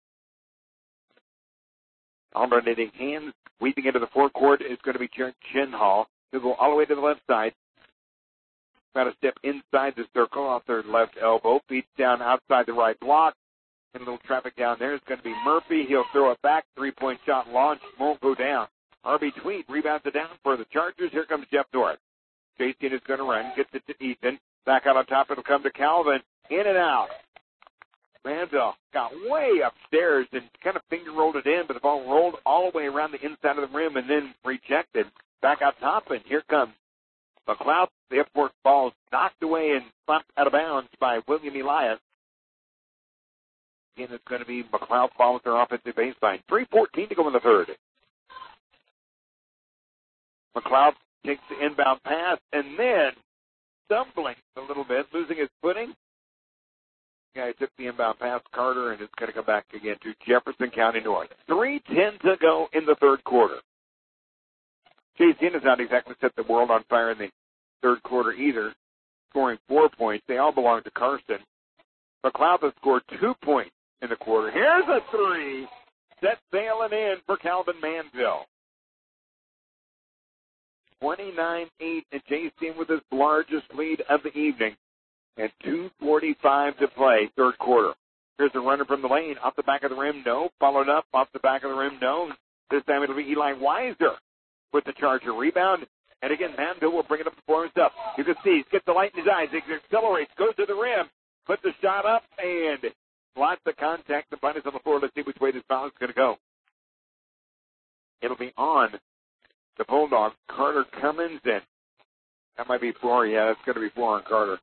Alternating hands. Weaving into the forecourt is going to be Jared Chinhall. He'll go all the way to the left side. Got to step inside the circle off their left elbow. Feet down outside the right block. And a little traffic down there is going to be Murphy. He'll throw it back. 3-point shot launch. Won't go down. R.B. Tweed rebounds it down for the Chargers. Here comes Jeff North. Jason is going to run. Gets it to Ethan. Back out on top. It'll come to Calvin. In and out. Manville got way upstairs and kind of finger rolled it in, but the ball rolled all the way around the inside of the rim and then rejected. Back out top, and here comes McLeod. The upward ball is knocked away and slapped out of bounds by William Elias. Again, it's going to be McLeod ball with their offensive baseline. 3:14 to go in the third. McLeod takes the inbound pass and then stumbling a little bit, losing his footing. The guy took the inbound pass, Carter, and it's going to come back again to Jefferson County North. 3:10 to go in the third quarter. JCN has not exactly set the world on fire in the third quarter either, scoring 4 points. They all belong to Carson. McLeod has scored 2 points in the quarter. Here's a three. Set sailing in for Calvin Manville. 29-8, and JCN with his largest lead of the evening. And 2:45 to play, third quarter. Here's a runner from the lane. Off the back of the rim, no. Followed up, off the back of the rim, no. This time it'll be Eli Weiser with the Charger rebound. And again, Manville will bring it up before himself. You can see, he's got the light in his eyes. He accelerates, goes to the rim, puts the shot up, and lots of contact. The ball is on the floor. Let's see which way this foul is going to go. It'll be on the Bulldog, Carter Cummins, and that might be 4. Yeah, that's going to be 4 on Carter.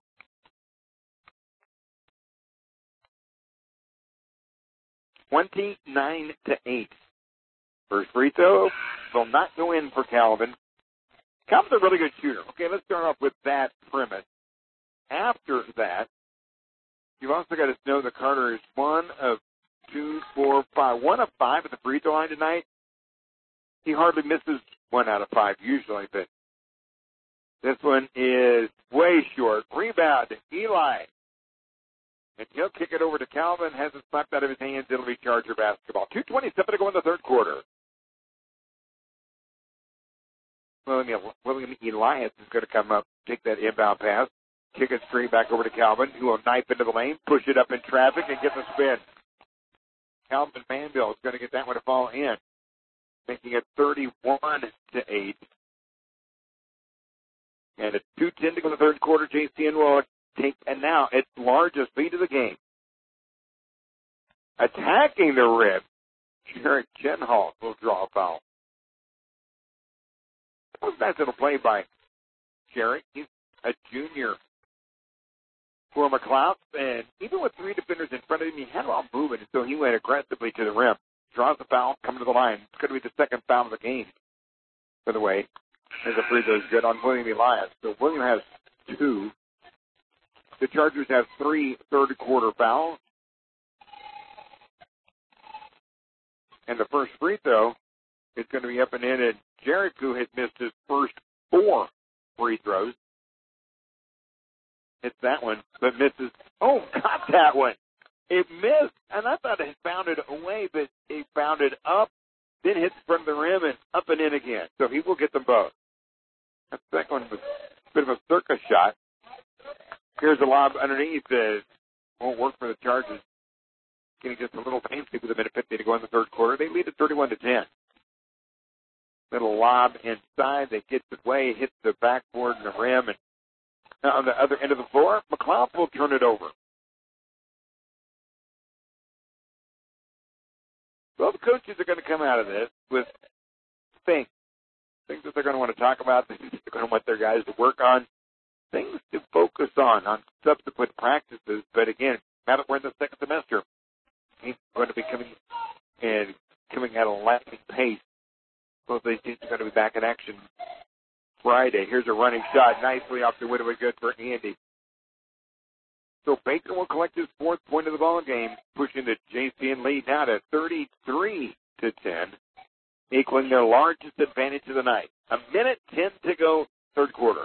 (29-8). First free throw will not go in for Calvin. Calvin's a really good shooter. Okay, let's start off with that premise. After that, you've also got to know that Carter is 1 of 2, 4, 5. 1 of 5 at the free throw line tonight. He hardly misses 1 out of 5 usually, but this one is way short. Rebound, Eli. And he'll kick it over to Calvin. Has it slapped out of his hands. It'll be Charger basketball. 2:27 to go in the third quarter. William Elias is going to come up, take that inbound pass, kick it straight back over to Calvin, who will knife into the lane, push it up in traffic, and get the spin. Calvin Manville is going to get that one to fall in, making it 31-8. And at 2:10 to go in the third quarter, JCN will take, and now its largest lead of the game. Attacking the rim, Jared Chenhall will draw a foul. That was a nice little play by Jared. He's a junior for McLeod, and even with 3 defenders in front of him, he had it all moving, and so he went aggressively to the rim. Draws the foul, coming to the line. It's going to be the second foul of the game, by the way. As a free throw is good on William Elias. So William has 2. The Chargers have 3 third-quarter fouls. And the first free throw is going to be up and in, and Jarek, who has missed his first 4 free throws, hits that one, but misses. Oh, got that one. It missed, and I thought it had bounded away, but it bounded up, then hits the front of the rim, and up and in again. So he will get them both. That second one was a bit of a circus shot. Here's a lob underneath. Won't work for the Chargers. Getting just a little painful with a minute 50 to go in the third quarter. They lead at 31-10. Little lob inside. They get the way, hits the backboard and the rim. And on the other end of the floor, McLeod will turn it over. Both coaches are going to come out of this with things that they're going to want to talk about, things they're going to want their guys to work on, things to focus on subsequent practices. But again, now that we're in the second semester, he's going to be coming at a lightning pace. Both these teams are going to be back in action Friday. Here's a running shot nicely off the window, good for Andy. So Baker will collect his 4th point of the ball game, pushing the JCN lead now to 33-10, equaling their largest advantage of the night. 1:10 to go, 3rd quarter.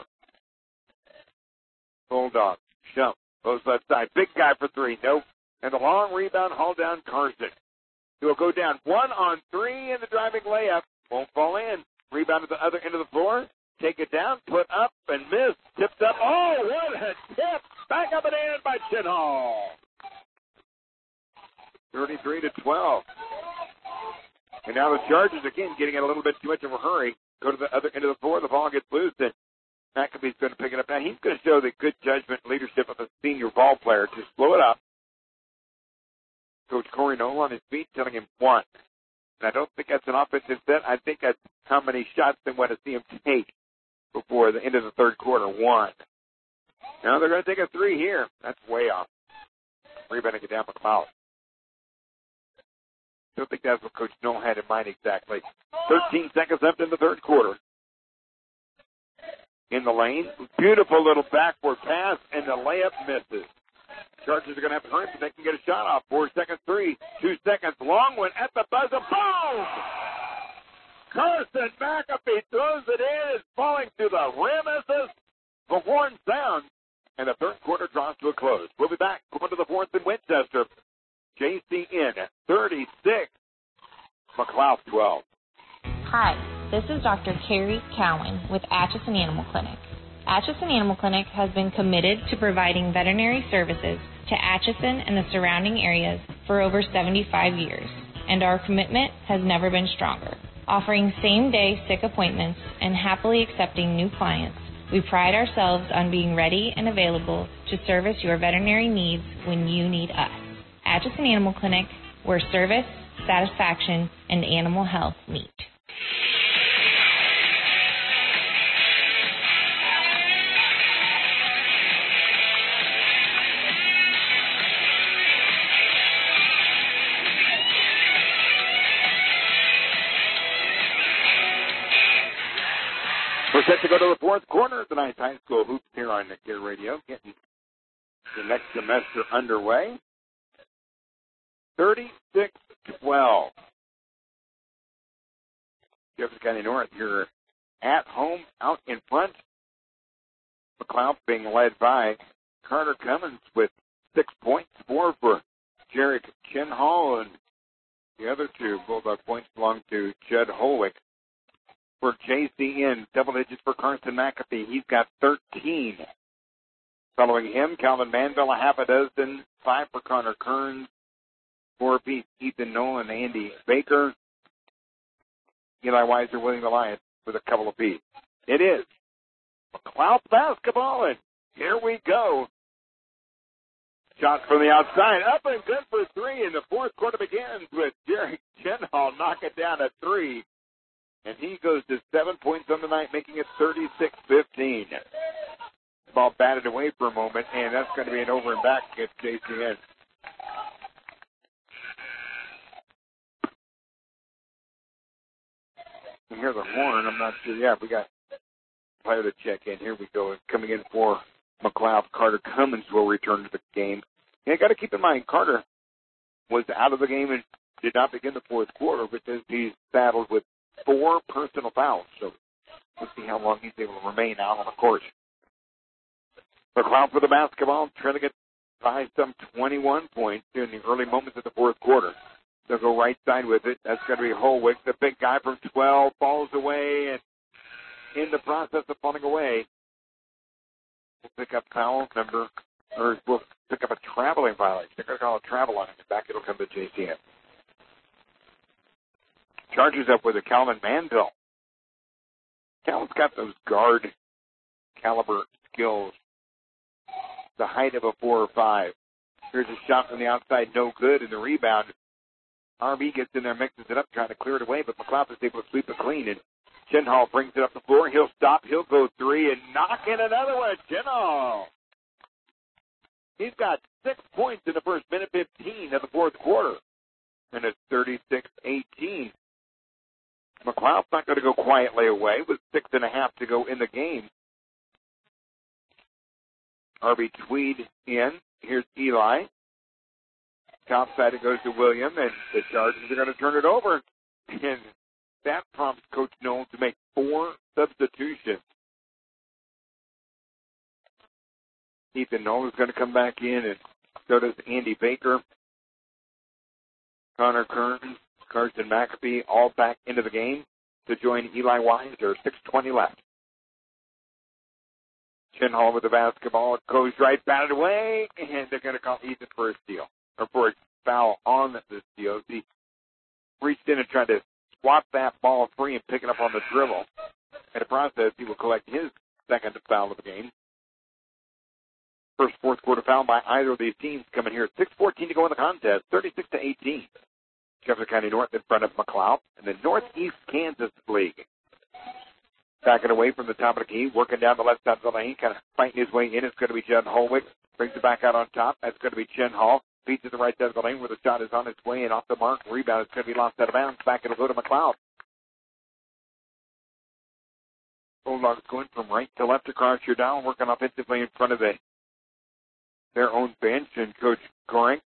Bulldog, Shump, goes left side. Big guy for 3. Nope. And the long rebound hauled down Carson. He will go down 1-on-3 in the driving layup. Won't fall in. Rebound at the other end of the floor. Take it down, put up, and miss. Tipped up. Oh, what a tip. Back up and in by Chinhall. 33-12. And now the Chargers, again, getting in a little bit too much of a hurry. Go to the other end of the floor. The ball gets loose, and McAfee's going to pick it up. Now, he's going to show the good judgment and leadership of a senior ball player to slow it up. Coach Corey Noel on his feet telling him 1. And I don't think that's an offensive set. I think that's how many shots they want to see him take before the end of the 3rd quarter. 1. Now they're going to take a 3 here. That's way off. Rebounding it down McLeod. Don't think that's what Coach Noel had in mind exactly. 13 seconds left in the 3rd quarter. In the lane, beautiful little backward pass, and the layup misses. Chargers are going to have to hurry so they can get a shot off. 4 seconds, 3, 2 seconds. Long one at the buzzer. Boom! Carson McAfee throws it in. It's falling to the rim as the horn sounds. And the 3rd quarter draws to a close. We'll be back going to the 4th in Winchester. JCN 36, McLeod 12. Hi, this is Dr. Carrie Cowan with Atchison Animal Clinic. Atchison Animal Clinic has been committed to providing veterinary services to Atchison and the surrounding areas for over 75 years, and our commitment has never been stronger. Offering same-day sick appointments and happily accepting new clients, we pride ourselves on being ready and available to service your veterinary needs when you need us. Atchison Animal Clinic, where service, satisfaction, and animal health meet. We're set to go to the 4th quarter of tonight's high school hoops here on Gear Radio, getting the next semester underway. 36-12. Jefferson County North, you're at home, out in front. McLeod being led by Carter Cummins with 6 points, 4 for Jarek Chinhall, and the other 2 Bulldog points belong to Judd Holwick. For JCN, double digits for Carson McAfee. He's got 13. Following him, Calvin Manville, a half a dozen. 5 for Connor Kearns. 4 apiece, Ethan Nolan, Andy Baker. Eli Weiser, William Elias with a couple apiece. It is McLeod basketball, and here we go. Shot from the outside, up and good for 3, and the 4th quarter begins with Jarek Chinhall knocking down a 3. And he goes to 7 points on the night, making it 36-15. Ball batted away for a moment, and that's going to be an over and back against JCN. And here's the horn. I'm not sure. Yeah, we got a player to check in. Here we go. Coming in for McLeod, Carter Cummins will return to the game. And got to keep in mind, Carter was out of the game and did not begin the 4th quarter because he's battled with 4 personal fouls. So we'll see how long he's able to remain out on the court. McLeod for the basketball, trailing it by some 21 points during the early moments of the 4th quarter. They'll go right side with it. That's going to be Holwick. The big guy from 12 falls away, and in the process of falling away, we'll pick up foul number, or we'll pick up a traveling violation. They're going to call a travel on it, and back it'll come to JCN. Chargers up with a Calvin Manville. Calvin's got those guard caliber skills. The height of a 4 or 5. Here's a shot from the outside, no good, and the rebound. RB gets in there, mixes it up, trying to clear it away, but McLeod is able to sweep it clean, and Chinhall brings it up the floor. He'll stop, he'll go 3, and knock in another one. Chinhall. He's got 6 points in the first minute 15 of the 4th quarter, and it's 36-18. McLeod McLeod's not going to go quietly away with 6.5 to go in the game. R.B. Tweed in. Here's Eli. Top side it goes to William, and the Chargers are going to turn it over. And that prompts Coach Knowles to make 4 substitutions. Ethan Knowles is going to come back in, and so does Andy Baker. Connor Kearns, Carson McAfee, all back into the game to join Eli Weiser. 6:20 left. Chin Hall with the basketball. It goes right, batted away, and they're going to call Ethan for a steal, or for a foul on the steal. He reached in and tried to swat that ball free and pick it up on the dribble. In the process, he will collect his second foul of the game. First fourth quarter foul by either of these teams coming here. 6:14 to go in the contest, 36-18. Jefferson County North in front of McLeod in the Northeast Kansas League. Backing away from the top of the key, working down the left side of the lane, kind of fighting his way in. It's going to be Judd Holwick. Brings it back out on top. That's going to be Chin Hall. Feeds to the right side of the lane where the shot is on its way and off the mark. Rebound is going to be lost out of bounds. Back it'll go to McLeod. Bulldogs going from right to left across your dial, working offensively in front of their own bench and Coach Goring.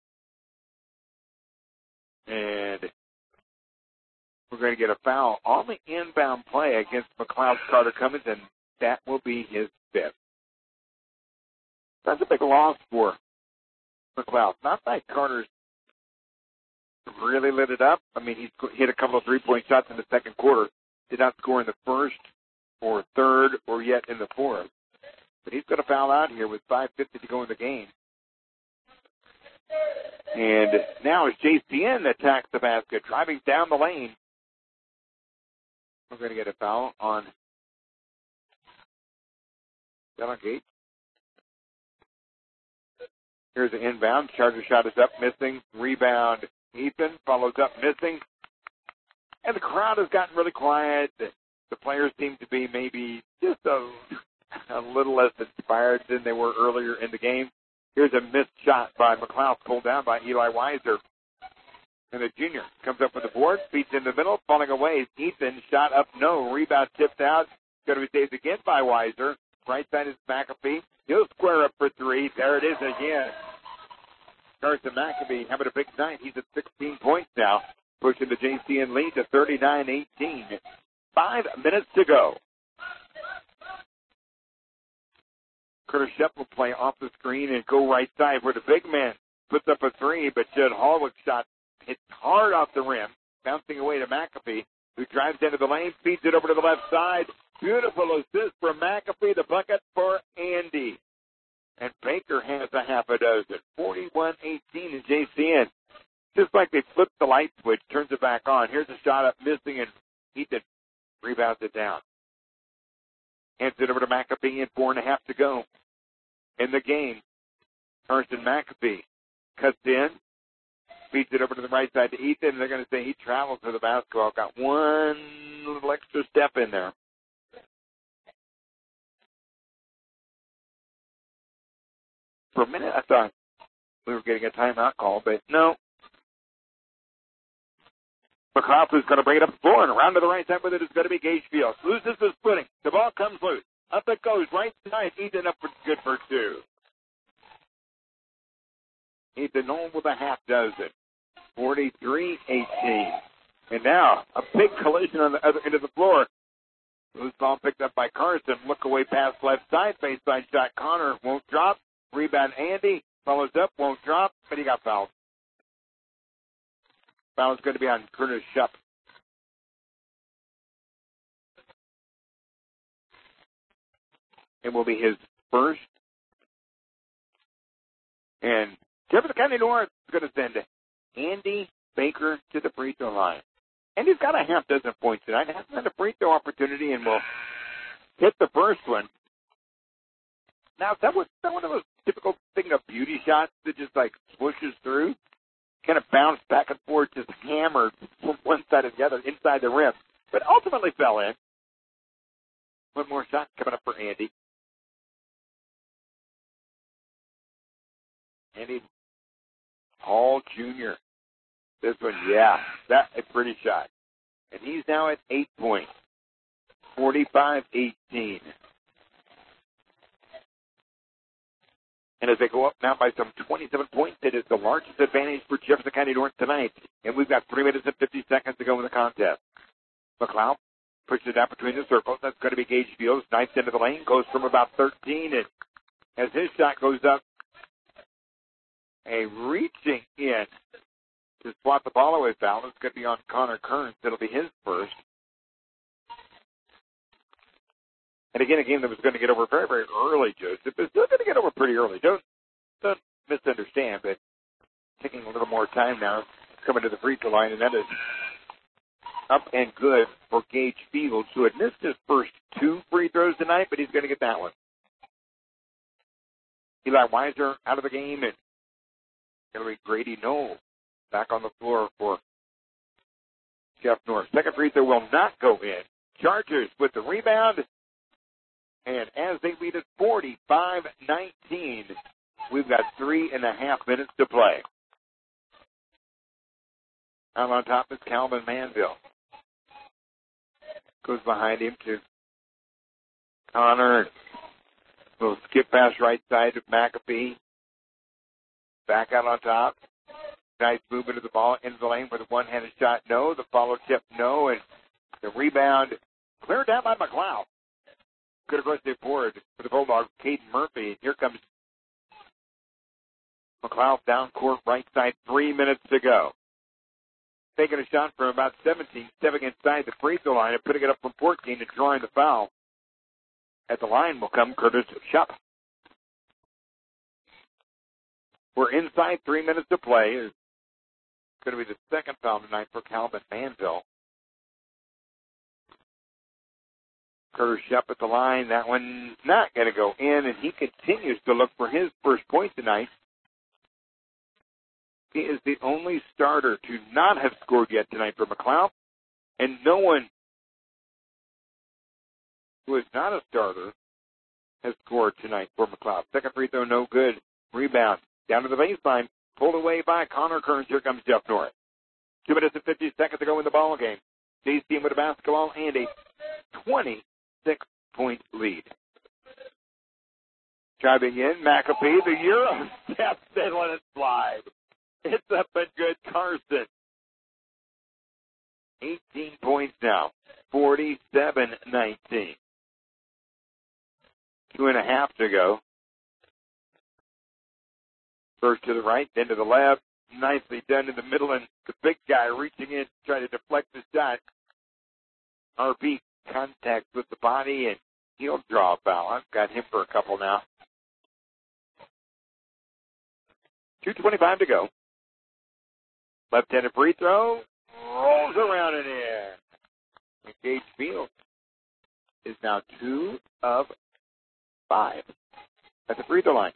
And we're going to get a foul on the inbound play against McLeod's Carter Cummins, and that will be his 5th. That's a big loss for McLeod. Not that Carter's really lit it up. I mean, he's hit a couple of three-point shots in the second quarter. Did not score in the first or third or yet in the fourth. But he's going to foul out here with 5:50 to go in the game. And now as JCN attacks the basket, driving down the lane. We're going to get a foul on Delegate. Here's an inbound. Charger shot is up, missing. Rebound, Ethan follows up, missing. And the crowd has gotten really quiet. The players seem to be maybe just a little less inspired than they were earlier in the game. Here's a missed shot by McLeod, pulled down by Eli Weiser. And the junior comes up with the board, feeds in the middle, falling away. Ethan, shot up, no. Rebound tipped out. Going to be saved again by Weiser. Right side is McAfee. He'll square up for 3. There it is again. Carson McAfee having a big night. He's at 16 points now, pushing the JCN lead to 39-18. 5 minutes to go. Curtis Shep will play off the screen and go right side where the big man puts up a 3, but Judd Holwick's shot hits hard off the rim, bouncing away to McAfee, who drives into the lane, feeds it over to the left side. Beautiful assist from McAfee, the bucket for Andy. And Baker has a half a dozen. 41-18 in JCN. Just like they flipped the light switch, turns it back on. Here's a shot up missing, and Ethan rebounds it down. Hands it over to McAfee, and 4.5 to go in the game. Carson McAfee cuts in, feeds it over to the right side to Ethan. They're going to say he travels to the basketball. Got one little extra step in there. For a minute, I thought we were getting a timeout call, but no. McLeod is going to bring it up the floor, and around to the right side with it is going to be Gage Fields. Loses his footing. The ball comes loose. Up it goes. Right side. Ethan up for good for 2. Ethan Nolan with a half dozen. 43-18. And now a big collision on the other end of the floor. Loose ball picked up by Carson. Look away past left side. Baseline shot. Connor won't drop. Rebound Andy. Follows up. Won't drop. But he got fouled. Foul is going to be on Curtis Shep. It will be his first. And Jefferson County North is going to send Andy Baker to the free throw line. And he's got a half dozen points tonight. Hasn't had a free throw opportunity and will hit the first one. Now, that was one of those typical thing of beauty shots that just like swooshes through, kind of bounced back and forth, just hammered from one side to the other inside the rim, but ultimately fell in. One more shot coming up for Andy. Andy Hall Jr. This one, yeah, that's a pretty shot. and he's now at 8 points, 45-18. And as they go up now by some 27 points, it is the largest advantage for Jefferson County North tonight. And we've got 3 minutes and 50 seconds to go in the contest. McLeod pushes it out between the circles. That's going to be Gage Fields. Nice into the lane. Goes from about 13. And as his shot goes up, a reaching in to swat the ball away foul. It's going to be on Connor Kearns. It'll be his first. And again, a game that was going to get over very, very early, Joseph. It's still going to get over pretty early. Don't misunderstand, but taking a little more time now, coming to the free throw line, and that is up and good for Gage Fields, who had missed his first 2 free throws tonight, but he's going to get that one. Eli Weiser out of the game, and going to be Grady Knoll back on the floor for Jeff North. Second free throw will not go in. Chargers with the rebound. And as they lead at 45-19, we've got 3.5 minutes to play. Out on top is Calvin Manville. Goes behind him to Connor. Little skip pass right side to McAfee. Back out on top. Nice movement of the ball into the lane with a one-handed shot. No. The follow tip. No. And the rebound cleared down by McLeod. Good aggressive forward for the Bulldogs, Caden Murphy. Here comes McLeod down court right side. 3 minutes to go. Taking a shot from about 17, stepping inside the free throw line and putting it up from 14 and drawing the foul. At the line will come Curtis Shupp. We're inside 3 minutes to play. It's going to be the second foul tonight for Calvin Manville. Curtis Shupp at the line. That one's not going to go in, and he continues to look for his first point tonight. He is the only starter to not have scored yet tonight for McLeod, and no one who is not a starter has scored tonight for McLeod. Second free throw, no good. Rebound down to the baseline, pulled away by Connor Kearns. Here comes Jeff North. 2 minutes and 50 seconds to go in the ball game. Day's team with a basketball and a 26-point lead. Driving in, McAfee, the Euro step, they let it slide. It's up and good, Carson. 18 points now, 47-19. 2.5 to go. First to the right, then to the left. Nicely done in the middle, and the big guy reaching in to try to deflect the shot. RB contact with the body, and he'll draw a foul. I've got him for a couple now. 2:25 to go. Left-handed free throw. Rolls around and in. And Gage Fields is now 2 of 5 at the free throw line.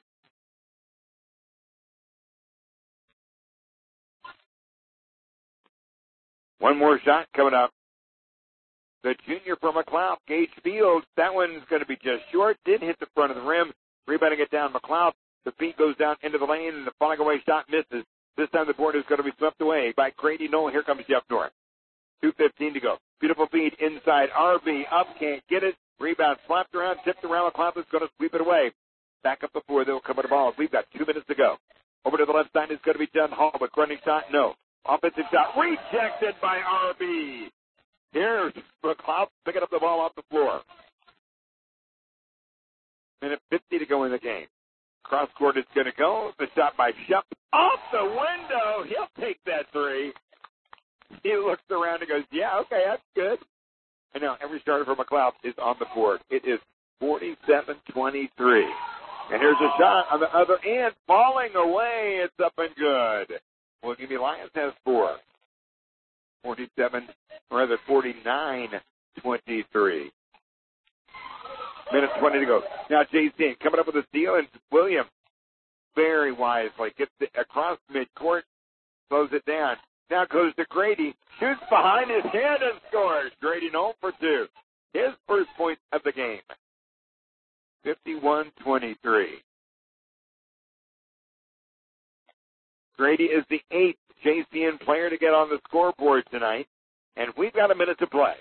One more shot coming up. The junior from McLeod, Gage Fields. That one's going to be just short. Did hit the front of the rim. Rebounding it down, McLeod. The feed goes down into the lane, and the falling away shot misses. This time the board is going to be swept away by Grady Knoll. Here comes Jeff North. 2:15 to go. Beautiful feed inside. RB up, can't get it. Rebound slapped around, tipped around. McLeod is going to sweep it away. Back up the floor. They'll come with the ball. We've got 2 minutes to go. Over to the left side is going to be Dunn Hall, but running shot, no. Offensive shot rejected by RB. Here's McLeod picking up the ball off the floor. Minute 50 to go in the game. Cross court is going to go. The shot by Shupp off the window. He'll take that three. He looks around and goes, yeah, okay, that's good. And now every starter for McLeod is on the board. It is 47-23. And here's a shot on the other end. Falling away. It's up and good. William Lyons has 4. 49-23. Minute 20 to go. Now JC coming up with a steal, and William very wisely gets it across midcourt, slows it down. Now goes to Grady, shoots behind his head and scores. Grady 0 for 2. His first point of the game. 51-23. Grady is the 8th JCN player to get on the scoreboard tonight. And we've We've got a minute to play.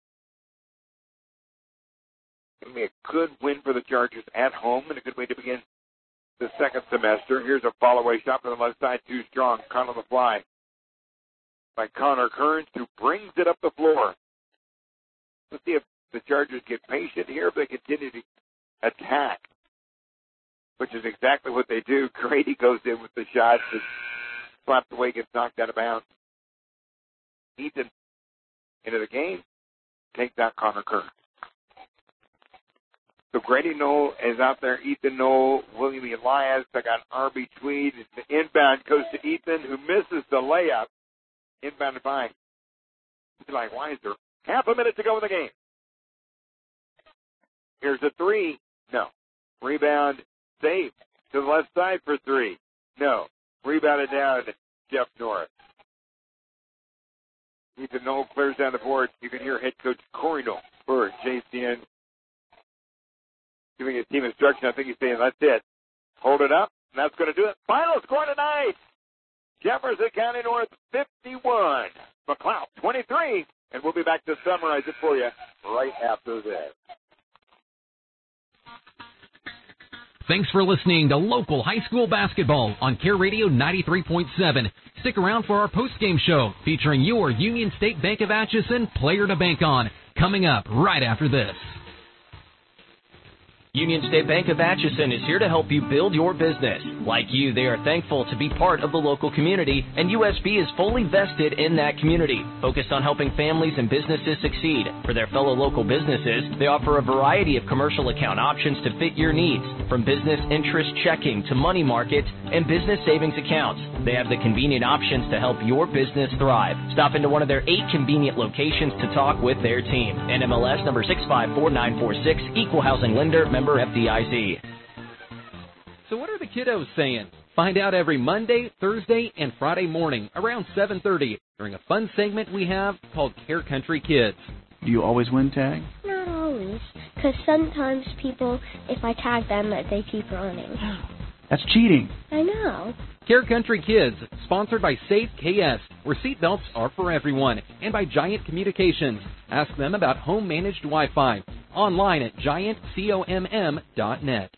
Going to be a good win for the Chargers at home and a good way to begin the second semester. Here's a follow-away shot from the left side, too strong. Caught on the fly by Connor Kearns, who brings it up the floor. Let's see if the Chargers get patient here, if they continue to attack, which is exactly what they do. Grady goes in with the shot, just slapped away, gets knocked out of bounds. Ethan into the game, takes out Connor Kearns. So Grady Knoll is out there, Ethan Knoll, William Elias. I got R.B. Tweed. The inbound goes to Ethan, who misses the layup. Inbounded by Eli Weiser. Half a minute to go in the game. Here's a three. No. Rebound saved to the left side for three. No. Rebounded down to Jeff Norris. Ethan Knoll clears down the board. You can hear head coach Corey Knoll for JCN giving his team instruction. I think he's saying, that's it. Hold it up, and that's going to do it. Final score tonight. Jefferson County North 51. McLeod 23. And we'll be back to summarize it for you right after this. Thanks for listening to local high school basketball on Care Radio 93.7. Stick around for our post-game show featuring your Union State Bank of Atchison player to bank on, coming up right after this. Union State Bank of Atchison is here to help you build your business. Like you, they are thankful to be part of the local community, and USB is fully vested in that community, focused on helping families and businesses succeed. For their fellow local businesses, they offer a variety of commercial account options to fit your needs, from business interest checking to money market and business savings accounts. They have the convenient options to help your business thrive. Stop into one of their 8 convenient locations to talk with their team. NMLS number 654946, Equal Housing Lender, member FDIC. So what are the kiddos saying? Find out every Monday, Thursday, and Friday morning around 7:30 during a fun segment we have called Care Country Kids. Do you always win tag? Not always, because sometimes people, if I tag them, they keep running. That's cheating. I know. Care Country Kids, sponsored by Safe KS, where seatbelts are for everyone, and by Giant Communications. Ask them about home-managed Wi-Fi. Online at giantcomm.net.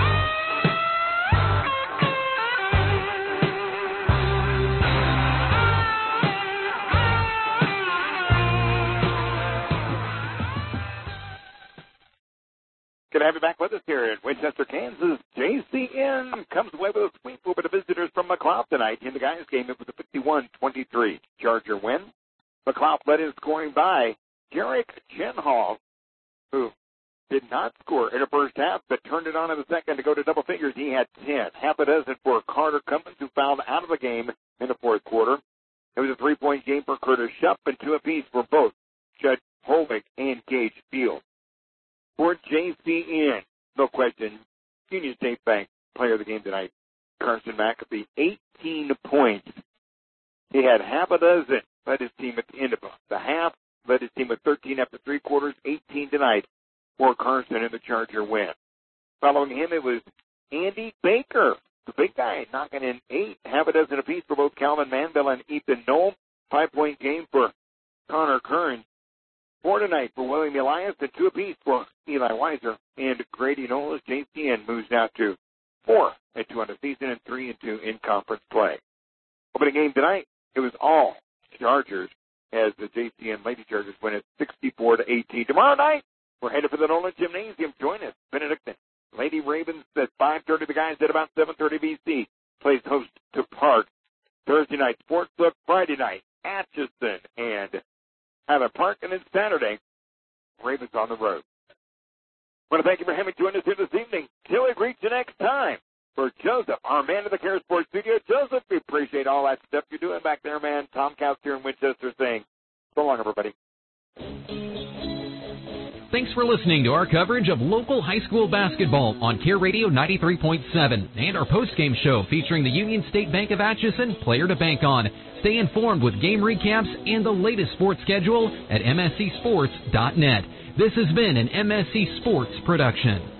Good to have you back with us here in Winchester, Kansas. JCN comes away with a sweep over the visitors from McLeod tonight. In the guys' game, it was a 51-23 Charger win. McLeod led in scoring by Jarek Chenhall, who did not score in the first half, but turned it on in the second to go to double figures. He had 10. Half a dozen for Carter Cummins, who fouled out of the game in the fourth quarter. It was a 3-point game for Curtis Shupp and 2 apiece for both Judd Holvick and Gage Field. For JCN, no question, Union State Bank player of the game tonight, Carson McAfee, 18 points. He had half a dozen, led his team at the end of the half, led his team with 13 after 3 quarters, 18 tonight for Carson in the Charger win. Following him, it was Andy Baker, the big guy, knocking in 8, half a dozen apiece for both Calvin Manville and Ethan Knoll. 5-point game for Connor Kearns. 4 tonight for William Elias, and 2 apiece for Eli Weiser and Grady Knoll as JCN moves now to 4-2 on the season and 3-2 in conference play. Opening game tonight, it was all Chargers as the JCN Lady Chargers win it 64-18. Tomorrow night, we're headed for the Nolan Gymnasium. Join us, Benedictine. Lady Ravens at 5:30. The guys at about 7:30 BC plays host to Park. Thursday night, Sportsbook. Friday night, Atchison and Tyler Park, and then Saturday, Ravens on the road. I want to thank you for having joined us here this evening. Till we reach the next time, for Joseph, our man of the Care Sports Studio. Joseph, we appreciate all that stuff you're doing back there, man. Tom Couch here in Winchester saying, so long, everybody. Thanks for listening to our coverage of local high school basketball on Care Radio 93.7 and our post-game show featuring the Union State Bank of Atchison player to bank on. Stay informed with game recaps and the latest sports schedule at mscsports.net. This has been an MSC Sports production.